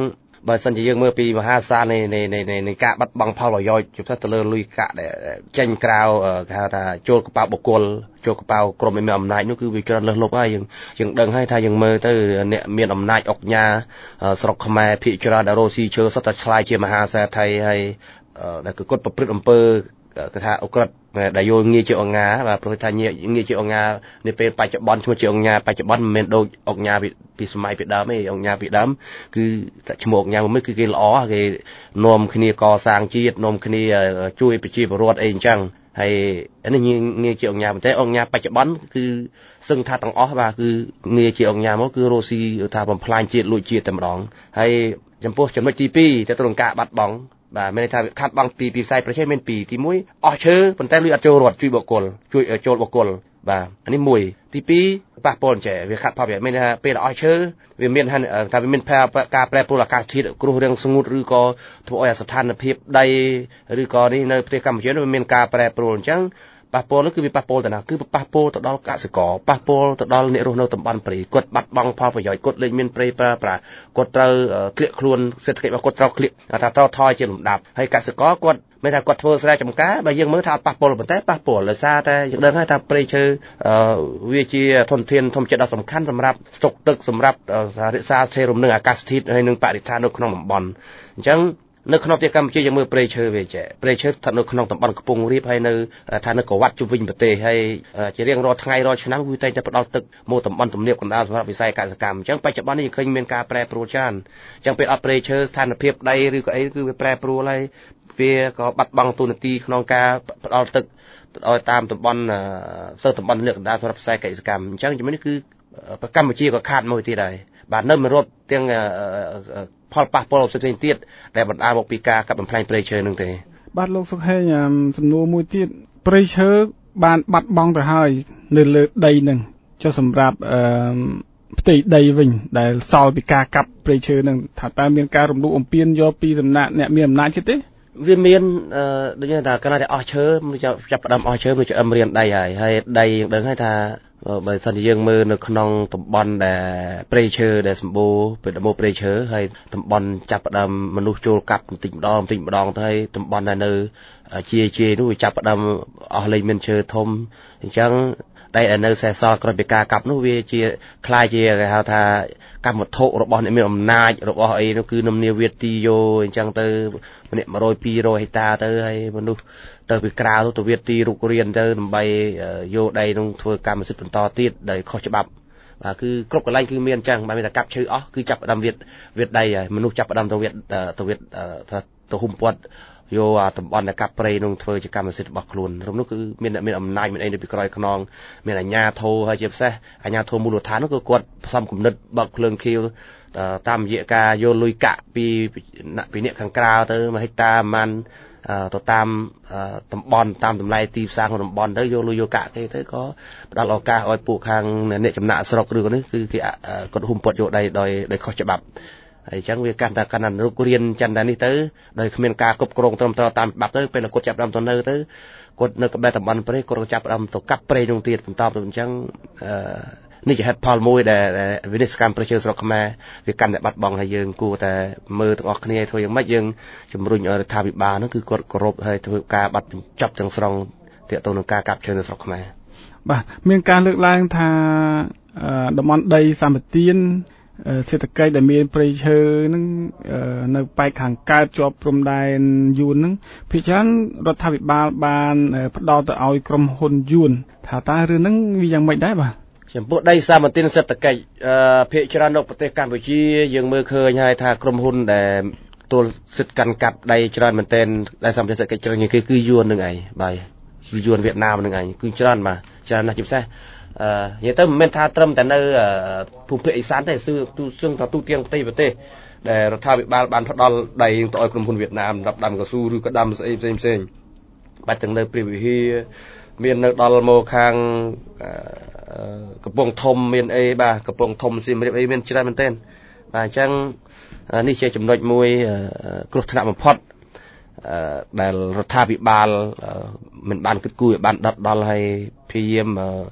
បើសិនជាយើងមើលពីមហាសាលនៃការបាត់បង់ផលប្រយោជន៍ជាពិសេសទៅលើលុយកាក់ដែលចេញក្រៅគេហៅថាចូលកប៉ាល់បុគ្គលចូលកប៉ាល់ក្រុមមានអំណាចនោះគឺវាច្រើនលើសលប់ហើយយើងដឹងហើយថាយើងមើលទៅអ្នកមានអំណាចអង្គញាស្រុកខ្មែរភាគច្រើនដែលរស់ស៊ីឈើសុទ្ធតែឆ្លាយជាមហាសេដ្ឋីហើយដែលគឺគាត់ប្រព្រឹត្តអំពើគេថាអក្រិតដែលយកងារជាអង្គញាបាទព្រោះថាងារជាអង្គញានៅពេលបច្ចុប្បន្នឈ្មោះជាអង្គញាបច្ចុប្បន្នមិនមែនដូចអង្គញាពីសម័យពីដើមទេអង្គញាពីដើមគឺឈ្មោះអង្គញាមួយគឺគេល្អគេនាំគ្នាកសាងជាតិនាំគ្នាជួយប្រជាពលរដ្ឋអីអញ្ចឹងហើយនេះងារជាអង្គញាប៉ុន្តែអង្គញាបច្ចុប្បន្នគឺសឹងថាទាំងអស់បាទគឺងារជាអង្គញាមកគឺរស់ស៊ីថាបំផ្លាញជាតិលួចជាតិតែម្ដងហើយចំពោះចំណុចទី2ទៅត្រង់ការបាត់បង់បាទមានន័យថាខាត់បង់ពីផ្សាយប្រទេសមាន2ទី1អស់ឈើប៉ុន្តែលុយអត់ចូលរត់ជួយបុគ្គលជួយចូលបុគ្គលបាទអានេះ1ទី2ប៉ះពាល់ចេះវាខាត់ផលប្រយោជន៍មានន័យថាពេលអស់ឈើវាមានថាវាមានការប្រែប្រួលអាកាសធាតុគ្រោះរាំងស្ងួតឬក៏ធ្វើឲ្យស្ថានភាពដីឬក៏នេះនៅប្រទេសកម្ពុជាវាមានការប្រែប្រួលអញ្ចឹងប៉ះពាល់នោះគឺវាប៉ះពាល់ទៅណាគឺប៉ះពាល់ទៅដល់កសិករប៉ះពាល់ទៅដល់អ្នករស់នៅតំបន់ព្រៃគាត់បាត់បង់ផលប្រយោជន៍គាត់លែងមានព្រៃប្រើប្រាស់គាត់ត្រូវក្លៀកខ្លួនសេដ្ឋកិច្ចរបស់គាត់ត្រូវក្លៀកថាត្រូវថយជាលំដាប់ហើយកសិករគាត់មិនថាគាត់ធ្វើស្រែចម្ការបើយើងមើលថាអត់ប៉ះពាល់ប៉ុន្តែប៉ះពាល់ដោយសារតែយើងដឹងហើយថាព្រៃឈើវាជាធនធានធម្មជាតិដ៏សំខាន់សម្រាប់ស្តុកទឹកសម្រាប់រក្សាស្ថិររំនឹងអាកាសធាតុហើយនិងបរិស្ថាននៅក្នុងតំបន់អញ្ចឹងនៅក្នុងប្រទេសកម្ពុជាយើងមើលព្រៃឈើវាចេះព្រៃឈើស្ថិតនៅក្នុងតំបន់កំពង់រាបហើយនៅថានៅកវ៉ាត់ជុំវិញប្រទេសហើយជារៀងរាល់ថ្ងៃរាល់ឆ្នាំវាតែងតែផ្ដល់ទឹកមកតំបន់ទំនាបកណ្ដាលសម្រាប់វិស័យកសិកម្មអញ្ចឹងបច្ចុប្បន្ននេះយើងឃើញមានការប្រែប្រួលច្រើនអញ្ចឹងពេលអត់ព្រៃឈើស្ថានភាពដីឬក៏អីគឺវាប្រែប្រួលហើយវាក៏បាត់បង់ទូនាទីក្នុងការផ្ដល់ទឹកឲ្យតាមតំបន់តំបន់ទំនាបកណ្ដាលសម្រាប់វិស័យកសិកម្មអញ្ចឹងជំនេះគឺកម្ពុជាក៏ខាតមួយទៀតដែរបាទនៅមិនរត់ទាំងផលប៉ះពាល់ផ្សេងៗទៀតដែលបណ្ដាលមកពីការកាប់បំផ្លាញព្រៃឈើនឹងទេបាទលោកសុខហេងសំណួរមួយទៀតព្រៃឈើបានបាត់បង់ទៅហើយនៅលើដីនឹងចុះសម្រាប់ផ្ទៃដីវិញដែលសល់ពីការកាប់ព្រៃឈើនឹងថាតើមានការរំលោភបំពានយកពីសំណាក់អ្នកមានអំណាចទេវាមានដូចថាកាលណាតែអស់ឈើមិនចាប់ផ្ដើមអស់ឈើមិនចាំរៀនដីហើយដីយើងដឹងហើយថាបើសិនជាយើងមើលនៅក្នុងតំបន់ដែលព្រៃឈើដែលសម្បូរពេលដមព្រៃឈើហើយតំបន់ចាប់ផ្ដើមមនុស្សចូលកាប់បន្តិចម្ដងទៅហើយតំបន់ដែលនៅជានោះវាចាប់ផ្ដើមអស់លេខមានឈើធំអញ្ចឹងដែលនៅសេសសល់ក្រោយពីការកាប់នោះវាជាคล้ายជាគេហៅថាកម្មវត្ថុរបស់អ្នកមានអំណាចរបស់អីនោះគឺនំនាវាទីយោអញ្ចឹងទៅម្នាក់100 200ហិកតាទៅហើយមនុស្សទៅពីក្រៅទៅវាទីរុករៀនទៅដើម្បីយកដីនោះធ្វើកម្មសិទ្ធិបន្តទៀតដោយខុសច្បាប់បាទគឺគ្រប់កន្លែងគឺមានអញ្ចឹងបើមានតែកាប់ឈើអស់គឺចាប់ផ្ដើមវាដីហើយមនុស្សចាប់ផ្ដើមទៅទៅហ៊ុំព័ទ្ធយកតំបន់ដែលកាប់ព្រៃនោះធ្វើជាកម្មសិទ្ធិរបស់ខ្លួនរំនោះគឺមានអំណាចមានអីនៅពីក្រោយខ្នងមានអាជ្ញាធរហើយជាពិសេសអាជ្ញាធរមូលដ្ឋាននោះគឺគាត់ផ្សំគំនិតបើកភ្លើងខៀវតាមរយៈការយកលុយកាក់ពីអ្នកខាងក្រៅទៅ1ហិកតាប្រហែលទៅតាមតំបន់តាមតម្លៃទីផ្សារក្នុងតំបន់ទៅយកលុយយកកាក់គេទៅក៏ផ្ដល់ឱកាសឲ្យពួកខាងអ្នកចំណាក់ស្រុកឬក៏នេះគឺគេគាត់ហ៊ុំព័ទ្ធយកដីដោយខុសច្បាប់ហើយអញ្ចឹងវាកាន់តែរុករៀនចិនតែនេះទៅដោយគ្មានការគ្រប់គ្រងត្រឹមត្រូវតាមច្បាប់ទៅពេលគាត់ចាប់ផ្ដើមទៅនៅទៅគាត់នៅក្បែរតំបន់ព្រៃគាត់ចាប់ផ្ដើមទៅកាប់ព្រៃនោះទៀតបន្តទៅអញ្ចឹងនេះជាហេតុផលមួយដែលវិនិច្ឆ័យកម្មប្រជាស្រុកខ្មែរវាកាន់តែបាត់បង់ហើយយើងគួរតែមើលទាំងអស់គ្នាធ្វើយ៉ាងម៉េចយើងជំរុញឲ្យរដ្ឋាភិបាលនោះគឺគាត់គោរពហើយធ្វើការបាត់បញ្ចប់ទាំងស្រុងទាក់ទងនឹងការកាប់ឈើនៅស្រុកខ្មែរបាទមានការលើកឡើងថាតំបន់ដីសម្បទានសេដ្ឋកិច្ចដែលមានព្រៃឈើនឹងនៅប៉ែកខាងកើតជាប់ព្រំដែនយួននឹងភាគច្រើនរដ្ឋាភិបាលបានផ្ដល់ទៅឲ្យក្រុមហ៊ុនយួនថាតើរឿងហ្នឹងវាយ៉ាងម៉េចដែរបាទចំពោះដីសម្បទានសេដ្ឋកិច្ចភាគច្រើននៅប្រទេសកម្ពុជាយើងមើលឃើញហើយថាក្រុមហ៊ុនដែលទទួលសិទ្ធិកាន់កាប់ដីច្រើនមែនទែនដីសម្បទានសេដ្ឋកិច្ចច្រើនជាងគេគឺយួននឹងឯងបាទយួនវៀតណាមនឹងឯងគឺច្រើនបាទច្រើនណាស់ជាពិសេសនិយាយទៅមិនមែនថាត្រឹមតែនៅភូមិភាគឦសានទេសឹងតែទូទាំងប្រទេសដែលរដ្ឋាភិបាលបានផ្ដល់ដីទៅឲ្យក្រុមហ៊ុនវៀតណាមសម្រាប់ដាំកៅស៊ូឬក៏ដាំស្អីផ្សេងបាទទាំងនៅព្រះវិហារមាននៅដល់មកខាងកំពង់ធំមានអីបាទកំពង់ធំសៀមរាបអីមានច្រើនមែនទែនបាទអញ្ចឹងនេះជាចំណុចមួយគ្រោះថ្នាក់បំផុតដែលរដ្ឋាភិបាលមិនបានគិតគូរឲ្យបានដិតដល់ហើយព្យាយាម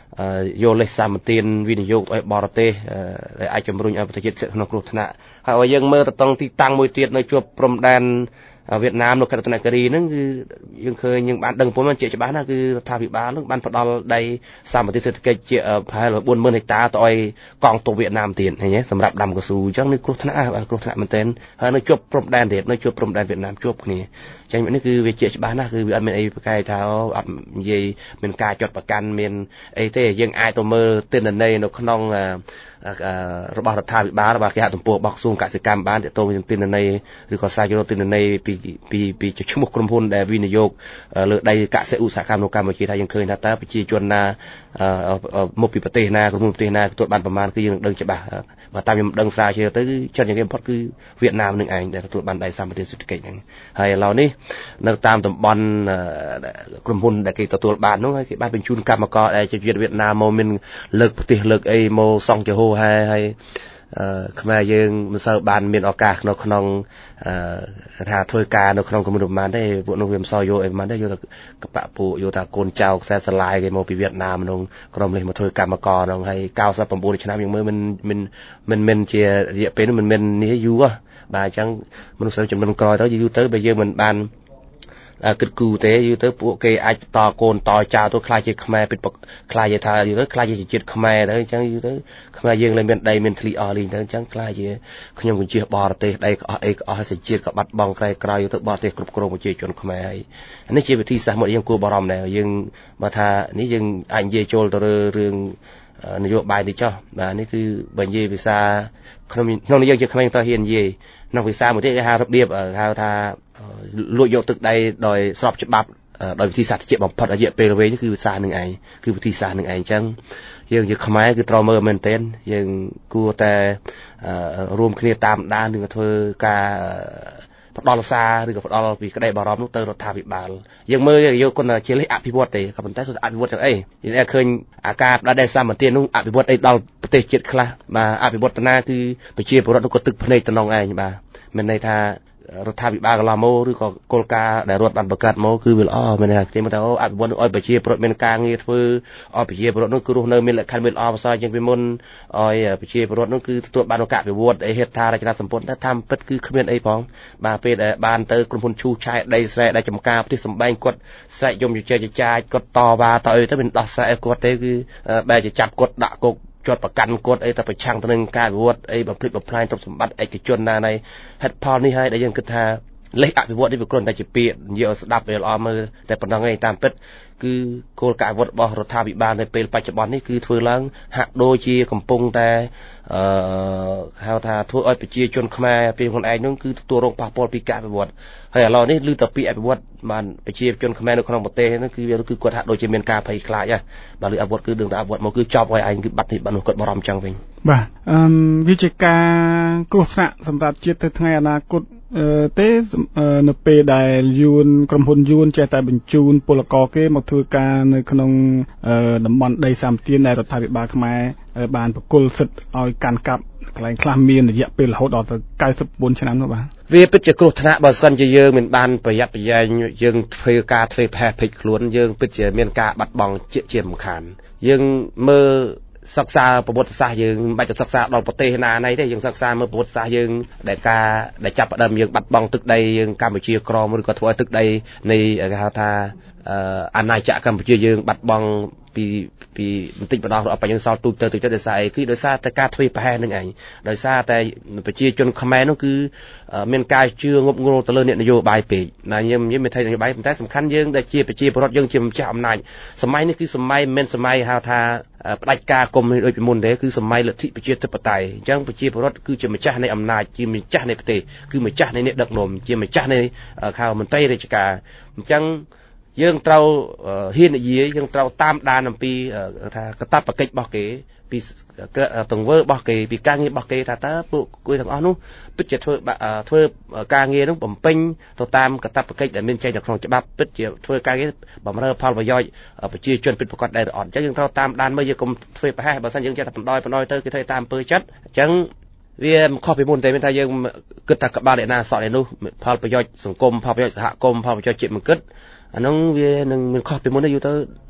យកលេខសម្បទានវិនិយោគឲ្យបរទេសដែលអាចជំរុញឲ្យប្រទេសជាតិក្នុងគ្រោះថ្នាក់ហើយយើងមើលទៅទីតាំងមួយទៀតនៅជួបព្រំដែនវៀតណាមនៅខេត្តរតនគិរីហ្នឹងគឺយើងឃើញយើងបានដឹងប៉ុណ្ណឹងជាច្បាស់ណាស់គឺរដ្ឋាភិបាលហ្នឹងបានផ្ដល់ដីសម្បត្តិសេដ្ឋកិច្ចជាប្រហែល 40,000 ហិកតាទៅឲ្យកងទ័ពវៀតណាមទៀតឃើញទេសម្រាប់ដាំកៅស៊ូអញ្ចឹងនេះគ្រោះថ្នាក់មែនទែនហើយនៅជួបព្រំដែនទៀតនៅជួបព្រំដែនវៀតណាមជួបគ្នាអញ្ចឹងនេះគឺវាជាច្បាស់ណាស់គឺវាអត់មានអីប្រកែកថាអត់និយាយមានការចាត់ប្រកាន់មានអីទេយើងអាចទៅមើលទិន្នន័យនៅក្នុងរបស់រដ្ឋាភិបាលរបស់គេហទំព័ររបស់ក្រសួងកសិកម្មបានទាក់ទងនឹងទិន្នន័យឬក៏ស្រាវជ្រាវទិន្នន័យពីឈ្មោះក្រុមហ៊ុនដែលវិនិយោគលើដីកសិឧស្សាហកម្មនៅកម្ពុជាថាយើងឃើញថាតើប្រជាជនណាមកពីប្រទេសណាក្រុមហ៊ុនប្រទេសណាទទួលបានប្រមាណគឺយើងនឹងដឹងច្បាស់បើតាមខ្ញុំដឹងស្រាវជ្រាវទៅគឺចិត្តយ៉ាងគេបំផុតគឺវៀតណាមនឹងឯងដែលទទួលបានដីសម្បត្តិសេដ្ឋកិច្ចហ្នឹងហើយឥឡូវនេះនៅតាមតំបន់ក្រុមហ៊ុនដែលគេទទួលបាននោះហើយគេបានបញ្ជូនកម្មករដែលជាវៀតណាមមកមានលើកប្រទេសលើកអីមកសង់ជាហូហើយខ្មែរយើងមិនសូវបានមានឱកាសនៅក្នុងថាធ្វើការនៅក្នុងក្រុមហ៊ុនប្រហែលទេពួកនោះវាមិនសូវយកអីប្រហែលទេយកតែកបៈពួកយកតែកូនចៅខ្សែស្រឡាយគេមកពីវៀតណាមក្នុងក្រុមលេខមកធ្វើកម្មករហ្នឹងហើយ99ឆ្នាំយើងមើលមិនជារយៈពេលនោះមិននេះយូរបាទអញ្ចឹងមនុស្សចំនួនក្រោយទៅយូរទៅបើយើងមិនបានគិតគូរទេយូរទៅពួកគេអាចតកូនតចៅទៅខ្លាចជាខ្មែរពិតខ្លាចថាយូរទៅខ្លាចជាជាតិខ្មែរទៅអញ្ចឹងយូរទៅខ្មែរយើងលែងមានដីមានធ្លីអស់លីងទៅអញ្ចឹងខ្លាចជាខ្ញុំគញ្ជះបរទេសដីក៏អស់អីក៏អស់សេចជាតិក៏បាត់បង់ក្រោយយូរទៅបរទេសគ្រប់គ្រងប្រជាជនខ្មែរហើយនេះជាវិធីសាស្ត្រមួយយើងគួរបារម្ភដែរយើងបើថានេះយើងអាចនិយាយចូលទៅរឿងនយោបាយនេះចុះបាទនេះគឺបើនិយាយភាសាក្នុងនេះយើងជាខ្មែរត្រូវហ៊ាននិយាយក្នុងភាសាមួយទៀតគេហៅរបៀបហៅថាលួចយកទឹកដីដោយស្របច្បាប់ដោយវិធីសាស្ត្រជាបំផុតរយៈពេលវែងនេះគឺវិធីសាស្ត្រនឹងឯងគឺវិធីសាស្ត្រនឹងឯងអញ្ចឹងយើងជាខ្មែរគឺត្រូវមើលមែនទែនយើងគួរតែរួមគ្នាតាមដានឬក៏ធ្វើការផ្ដល់សារឬក៏ផ្ដល់ពីក្តីបារម្ភនោះទៅរដ្ឋាភិបាលយើងមើលយកគុណជាលេខអភិវឌ្ឍទេក៏ប៉ុន្តែអភិវឌ្ឍយ៉ាងអីយើងឃើញអាការផ្ដល់ដីសម្បត្តិនោះអភិវឌ្ឍអីដល់ប្រទេសជាតិខ្លះបាទអភិវឌ្ឍតាគឺប្រជាពលរដ្ឋនោះក៏ទឹកភ្នែកតំណងឯងបាទមានន័យថារដ្ឋាភិបាលកន្លងមកឬក៏គោលការណ៍ដែលរដ្ឋបានបង្កើតមកគឺវាល្អមែនទេគេមកថាអភិវឌ្ឍឲ្យប្រជាពលរដ្ឋមានការងារធ្វើឲ្យប្រជាពលរដ្ឋនោះគឺរស់នៅមានលក្ខខណ្ឌមានល្អប្រសើរជាងពីមុនឲ្យប្រជាពលរដ្ឋនោះគឺទទួលបានឱកាសអភិវឌ្ឍហេដ្ឋារចនាសម្ព័ន្ធតែតាមពិតគឺគ្មានអីផងបាទពេលដែលបានទៅក្រុមហ៊ុនឈូសឆាយដីស្រែដែលចំការផ្ទះសម្បែងគាត់ស្រែកយំជជែកចាយគាត់តវ៉ាតអីទៅមិនដោះស្រាយឲ្យគាត់ទេគឺបែរជាចាប់គាត់ដាក់គុកជាប់ប្រកាន់គាត់អីតែប្រឆាំងទៅនឹងការវិវត្តអីបំភ្លេចបំផ្លាញទ្រព្យសម្បត្តិឯកជនណានៃហេតុផលនេះហើយដែលយើងគិតថាលេខអភិវឌ្ឍនេះវាគ្រាន់តែជាពាក្យនិយាយឲ្យស្ដាប់វាល្អមើលតែប៉ុណ្ណឹងឯងតាមពិតគឺគោលការណ៍អភិវឌ្ឍរបស់រដ្ឋាភិបាលនៅពេលបច្ចុប្បន្ននេះគឺធ្វើឡើងហាក់ដូចជាកំពុងតែហៅថាធ្វើឲ្យប្រជាជនខ្មែរពីខ្លួនឯងនោះគឺទទួលរងប៉ះពាល់ពីការអភិវឌ្ឍហើយឥឡូវនេះឮតែពីអភិវឌ្ឍបានប្រជាជនខ្មែរនៅក្នុងប្រទេសនោះគឺគាត់ហាក់ដូចជាមានការភ័យខ្លាចហ៎បើឮអភិវឌ្ឍគឺដឹងតែអភិវឌ្ឍមកគឺចប់ហើយឯងគឺបាត់នេះបាត់នោះគាត់បារម្ភចឹងវិញបាទវាជាការគ្រោះថ្នាក់សម្រាប់ជាតិទៅថ្ងៃអនាគតទេនៅពេលដែលក្រុមហ៊ុនយួនចេះតែបញ្ជូនពលករគេមកធ្វើការនៅក្នុងតំបន់ដីសម្បត្តិដែលរដ្ឋាភិបាលខ្មែរបានបកគលសិទ្ធិឲ្យកាន់កាប់កន្លែងខ្លះមានរយៈពេលរហូតដល់ទៅ94ឆ្នាំនោះបាទវាពិតជាគ្រោះថ្នាក់បើសិនជាយើងមិនបានប្រយ័ត្នប្រយែងយើងធ្វើការធ្វើផែភេកខ្លួនយើងពិតជាមានការបាត់បង់ជារំខានយើងមើលសិក្សាប្រវត្តិសាស្ត្រយើងមិនបាច់ទៅសិក្សាដល់ប្រទេសណាណីទេយើងសិក្សាមើលប្រវត្តិសាស្ត្រយើងដែលចាប់ផ្ដើមយើងបាត់បង់ទឹកដីយើងកម្ពុជាក្រមឬក៏ធ្វើឲ្យទឹកដីនៃគេហៅថាអាណាចក្រកម្ពុជាយើងបាត់បង់ពីបន្តិចម្ដងរបស់យើងសល់ទូចទៅដោយសារអីគឺដោយសារតែការធ្វើប្រហែសនឹងឯងដោយសារតែប្រជាជនខ្មែរនោះគឺមានការជឿងប់ងល់ទៅលើអ្នកនយោបាយពេកណាខ្ញុំមិនថានយោបាយប៉ុន្តែសំខាន់យើងដែលជាប្រជាពលរដ្ឋយើងជាម្ចាស់អំណាចសម័យនេះគឺសម័យមិនមែនសម័យហៅថាផ្ដាច់ការកុំដូចពីមុនទេគឺសម័យលទ្ធិប្រជាធិបតេយ្យអញ្ចឹងប្រជាពលរដ្ឋគឺជាម្ចាស់នៃអំណាចជាម្ចាស់នៃប្រទេសគឺម្ចាស់នៃអ្នកដឹកនាំជាម្ចាស់នៃខៅមន្ត្រីរាជការអញ្ចឹងយើងត្រូវហ៊ាននិយាយយើងត្រូវតាមដានអំពីថាកាតព្វកិច្ចរបស់គេពីទង្វើរបស់គេពីការងាររបស់គេថាតើពួកគួយទាំងអស់នោះពិតជាធ្វើការងារនោះបំពេញទៅតាមកាតព្វកិច្ចដែលមានចែងនៅក្នុងច្បាប់ពិតជាធ្វើការងារបម្រើផលប្រយោជន៍ប្រជាជនពិតប្រាកដដែរឬអត់អញ្ចឹងយើងត្រូវតាមដានមើលយើងកុំធ្វើប្រហែសបើមិនយើងចេះតែបណ្ដោយទៅគេធ្វើតាមអំពើចិត្តអញ្ចឹងវាមិនខុសពីមុនទេមានថាយើងគិតថាក្បាលអ្នកណាសក់ឯនោះផលប្រយោជន៍សង្គមផលប្រយោជន៍សហគមន៍ផលប្រយោជន៍ជាតិមិនគិតអានោះវានឹងមានខុសពីមុនទេយូរទៅ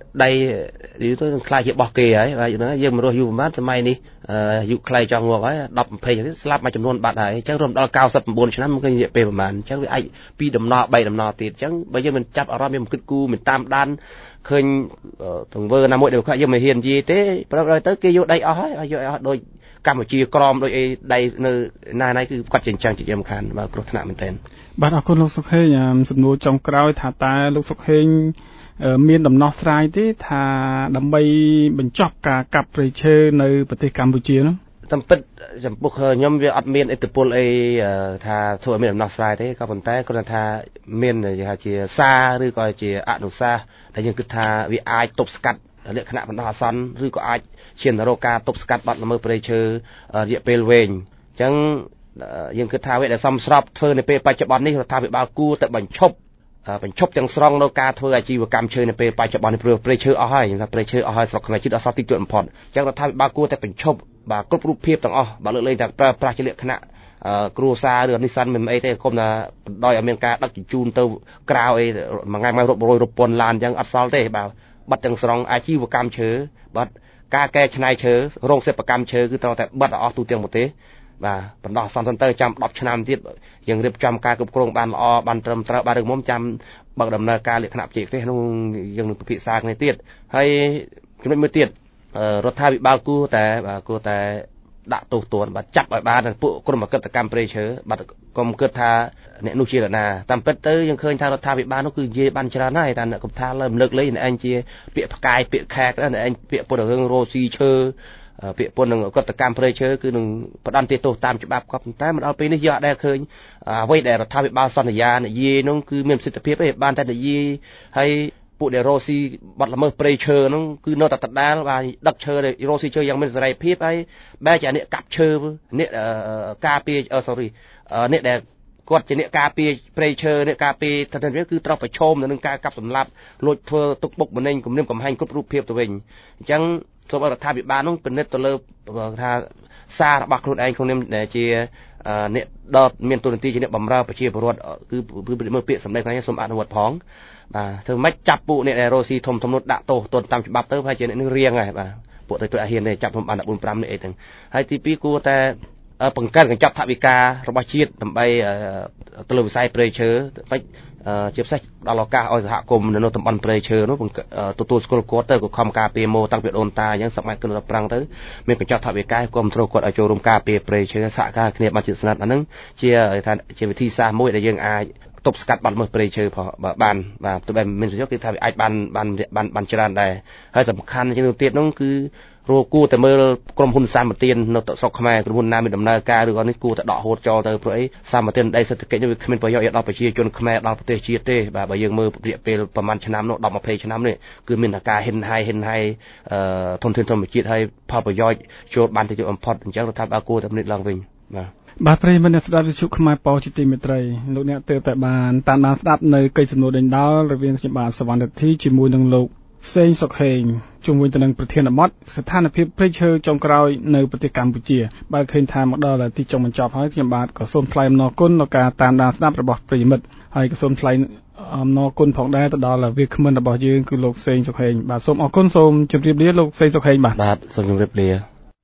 ដៃយូរទៅនឹងខ្លាចជាបោះគេហើយបាទហ្នឹងយើងមករស់យូរប្រហែលសម័យនេះយុគខ្លីចង់ងាប់ហើយ10 20ឆ្នាំស្លាប់មួយចំនួនបាត់ហើយអញ្ចឹងរួមដល់99ឆ្នាំមិនឃើញរយៈពេលប្រហែលអញ្ចឹងវាអាច2ដំណរ3ដំណរទៀតអញ្ចឹងបើយើងមិនចាប់អារម្មណ៍យើងមិនគិតគូរមិនតាមដានឃើញទង្វើណាមួយដែលយើងមិនហ៊ាននិយាយទេប្រហែលទៅគេយកដៃអស់ហើយយកអស់ដូចកម្ពុជាក្រមដូចអីដៃនៅណាគឺគាត់ចិញ្ចឹមជារំខានបើគ្រោះថ្នាក់មែនទែនបាទអរគុណលោកសុខហេងសំណួរចុងក្រោយថាតើលោកសុខហេងមានដំណោះស្រាយទេថាដើម្បីបញ្ចប់ការកាប់ព្រៃឈើនៅប្រទេសកម្ពុជានោះតាមពិតចំពោះខ្ញុំវាអត់មានឥទ្ធិពលអីថាធ្វើឲ្យមានដំណោះស្រាយទេក៏ប៉ុន្តែគាត់ថាមានជាសារឬក៏ជាអនុសាសន៍ដែលយើងគិតថាវាអាចទប់ស្កាត់លក្ខណៈបណ្ដោះអាសន្នឬក៏អាចឈានទៅរកការទប់ស្កាត់បាត់ល្មើសព្រៃឈើរយៈពេលវែងអញ្ចឹងយើងគិតថាវាដែលសមស្របធ្វើនៅពេលបច្ចុប្បន្ននេះរដ្ឋាភិបាលគួរតែបញ្ឈប់ទាំងស្រុងនៅការធ្វើអាជីវកម្មឈើនៅពេលបច្ចុប្បន្ននេះព្រោះព្រៃឈើអស់ហើយខ្ញុំថាព្រៃឈើអស់ហើយស្រុកខ្មែរជាតិអស់សល់តិចតួចបំផុតអញ្ចឹងរដ្ឋាភិបាលគួរតែបញ្ឈប់បាទគ្រប់រូបភាពទាំងអស់បើលើកលែងតែប្រើប្រាស់ជាលក្ខណៈគ្រួសារឬនិស្សិតមិនអីទេគុំថាបណ្ដោយឲ្យមានការដឹកជញ្ជូនទៅក្រៅអីមួយថ្ងៃរាប់រយរាប់ពាន់ឡានអញ្ចឹងអត់សល់ទេបាទបាត់ទាំងស្រុងអាជីវកម្មឈើបាត់ការកែច្នៃឈើរោងសិប្បកម្មឈើគឺត្រូវតែបិទអស់ទូទាំងប្រទេសបាទបណ្ដោះអាសន្នទៅចាំ10ឆ្នាំទៀតយើងរៀបចំការគ្រប់គ្រងបានល្អបានត្រឹមត្រូវបានរឹងមាំចាំបើកដំណើរការលក្ខណៈបច្ចេកទេសនោះយើងនឹងពិភាក្សាគ្នាទៀតហើយចំណុចមួយទៀតរដ្ឋាភិបាលគួរតែដាក់ទោសទណ្ឌបាទចាប់ឲ្យបានពួកក្រុមអក្រិតកម្មព្រៃឈើបាទកុំគិតថាអ្នកនោះជានរណាតាមពិតទៅយើងឃើញថារដ្ឋាភិបាលនោះគឺនិយាយបានច្រើនហើយតែអ្នកកុំថាលើលើកលែងអ្នកឯងជាពាក្យផ្កាយពាក្យខែកអ្នកឯងពាក្យពុតរឿងរោស៊ីឈើពាក្យពុននឹងអក្រិតកម្មព្រៃឈើគឺនឹងផ្ដន្ទាទោសតាមច្បាប់គាត់តែមកដល់ពេលនេះយើងអត់ដែលឃើញអ្វីដែលរដ្ឋាភិបាលសន្យានិយាយនោះគឺមានប្រសិទ្ធភាពទេបានតែនិយាយហើយពួកដែលរោស៊ីបាត់ល្មើសព្រៃឈើនោះគឺនៅតែដដែលបាទដឹកឈើរោស៊ីឈើយ៉ាងមានសេរីភាពហើយបែរជាអ្នកកាប់ឈើអ្នកការពារអ្នកដែលគាត់ជាអ្នកការពារព្រៃឈើអ្នកការពារថាទៅគឺត្រូវប្រឈមនឹងការកាប់សម្លាប់លួចធ្វើទុកបុកម្នេញគំរាមកំហែងគ្រប់រូបភាពទៅវិញអញ្ចឹងសូមឲ្យរដ្ឋាភិបាលនោះពិនិត្យទៅលើថាសាររបស់ខ្លួនឯងក្នុងនាមដែលជាអ្នកដតមានទូនាទីជាអ្នកបម្រើប្រជាពលរដ្ឋគឺមើលពាក្យសម្ដីខ្លួនឯងសូមអនុវត្តផងបាទធ្វើម៉េចចាប់ពួកអ្នកដែលរោស៊ីធំនោះដាក់ទោសទណ្ឌតាមច្បាប់ទៅហើយជាអ្នកនឹងរៀងហើយបាទពួកទៅអាហ៊ានទេចាប់ខ្ញុំបាន14 5នេះអីទាំងហើយទី2គួរតែបង្កើនកញ្ចប់ថវិការបស់ជាតិដើម្បីទៅលើវិស័យព្រៃឈើមិនជាពិសេសដល់ឱកាសឲ្យសហគមន៍នៅតំបន់ព្រៃឈើនោះទទួលស្គាល់គាត់ទៅក៏ខំការពារម៉ូតាំងពីដូនតាអញ្ចឹងសម័យគឺប្រាំងទៅមានកញ្ចប់ថវិកាគ្រប់គ្រងគាត់ឲ្យចូលរួមការពារព្រៃឈើសហការគ្នាបានជាស្និទ្ធអាហ្នឹងជាវិធីសាស្ត្រមួយដែលយើងអាចទប់ស្កាត់បាត់មើលព្រៃឈើបានបាទទោះបីមានប្រយោជន៍គឺថាវាអាចបានច្រើនដែរហើយសំខាន់ជាងនោះទៀតនោះគឺគួរតែមើលក្រុមហ៊ុនសម្បទាននៅស្រុកខ្មែរក្រុមហ៊ុនណាមានដំណើរការឬក៏នេះគួរតែដកហូតចោលទៅព្រោះអីសម្បទានដីសេដ្ឋកិច្ចនេះវាគ្មានប្រយោជន៍ដល់ប្រជាជនខ្មែរដល់ប្រទេសជាតិទេបាទបើយើងមើលរយៈពេលប្រហែលឆ្នាំនោះ10 20ឆ្នាំនេះគឺមានតែការហ៊ិនហៃធនធានធម្មជាតិហើយផលប្រយោជន៍ចូលបានតិចបំផុតអញ្ចឹងរដ្ឋាភិបាលគួរតែពិនិត្យឡើងវិញបាទប្រិយមិត្តអ្នកស្ដាប់វិទ្យុខ្មែរប៉ុស្តិ៍ជាទីមេត្រីលោកអ្នកទើបតែបានតាមដានស្ដាប់នៅកិច្ចសំណួរដេញដោលរវាងខ្ញុំបាទសវណ្ណរិទ្ធីជាមួយនឹងលោកសេងសុខហេងជុំវិញទៅនឹងប្រធានបទស្ថានភាពព្រៃឈើចុងក្រោយនៅប្រទេសកម្ពុជាបាទឃើញថាមកដល់ទីចុងបញ្ចប់ហើយខ្ញុំបាទក៏សូមថ្លែងអំណរគុណដល់ការតាមដានស្ដាប់របស់ប្រិយមិត្តហើយក៏សូមថ្លែងអំណរគុណផងដែរទៅដល់វាគ្មិនរបស់យើងគឺលោកសេងសុខហេងបាទសូមអរគុណសូមជម្រាបលាលោកសេងសុខហេងបាទសូមជម្រាបលា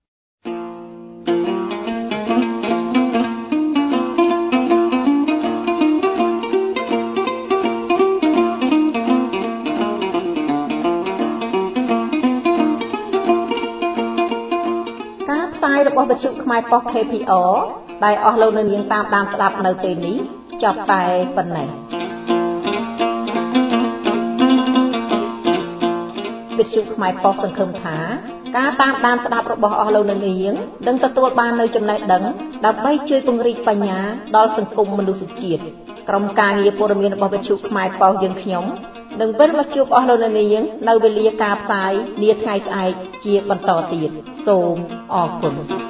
របស់វិទ្យុខ្មែរប៉ុស្តិ៍ KPR ដែលអស់លោកនៅនាងតាមដានស្ដាប់នៅពេលនេះចប់តែប៉ុណ្ណេះវិទ្យុខ្មែរប៉ុស្តិ៍សង្ឃឹមថាការតាមដានស្ដាប់របស់អស់លោកនៅនាងនឹងទទួលបាននូវចំណេះដឹងដើម្បីជួយពង្រីកបញ្ញាដល់សង្គមមនុស្សជាតិក្រុមការងារព័ត៌មានរបស់វិទ្យុខ្មែរប៉ុស្តិ៍យើងខ្ញុំនឹងវិលមកជួបអស់លោកនៅនាងនៅវេលាការផ្សាយនាថ្ងៃស្អែកជាបន្តទៀតសូមអរគុណ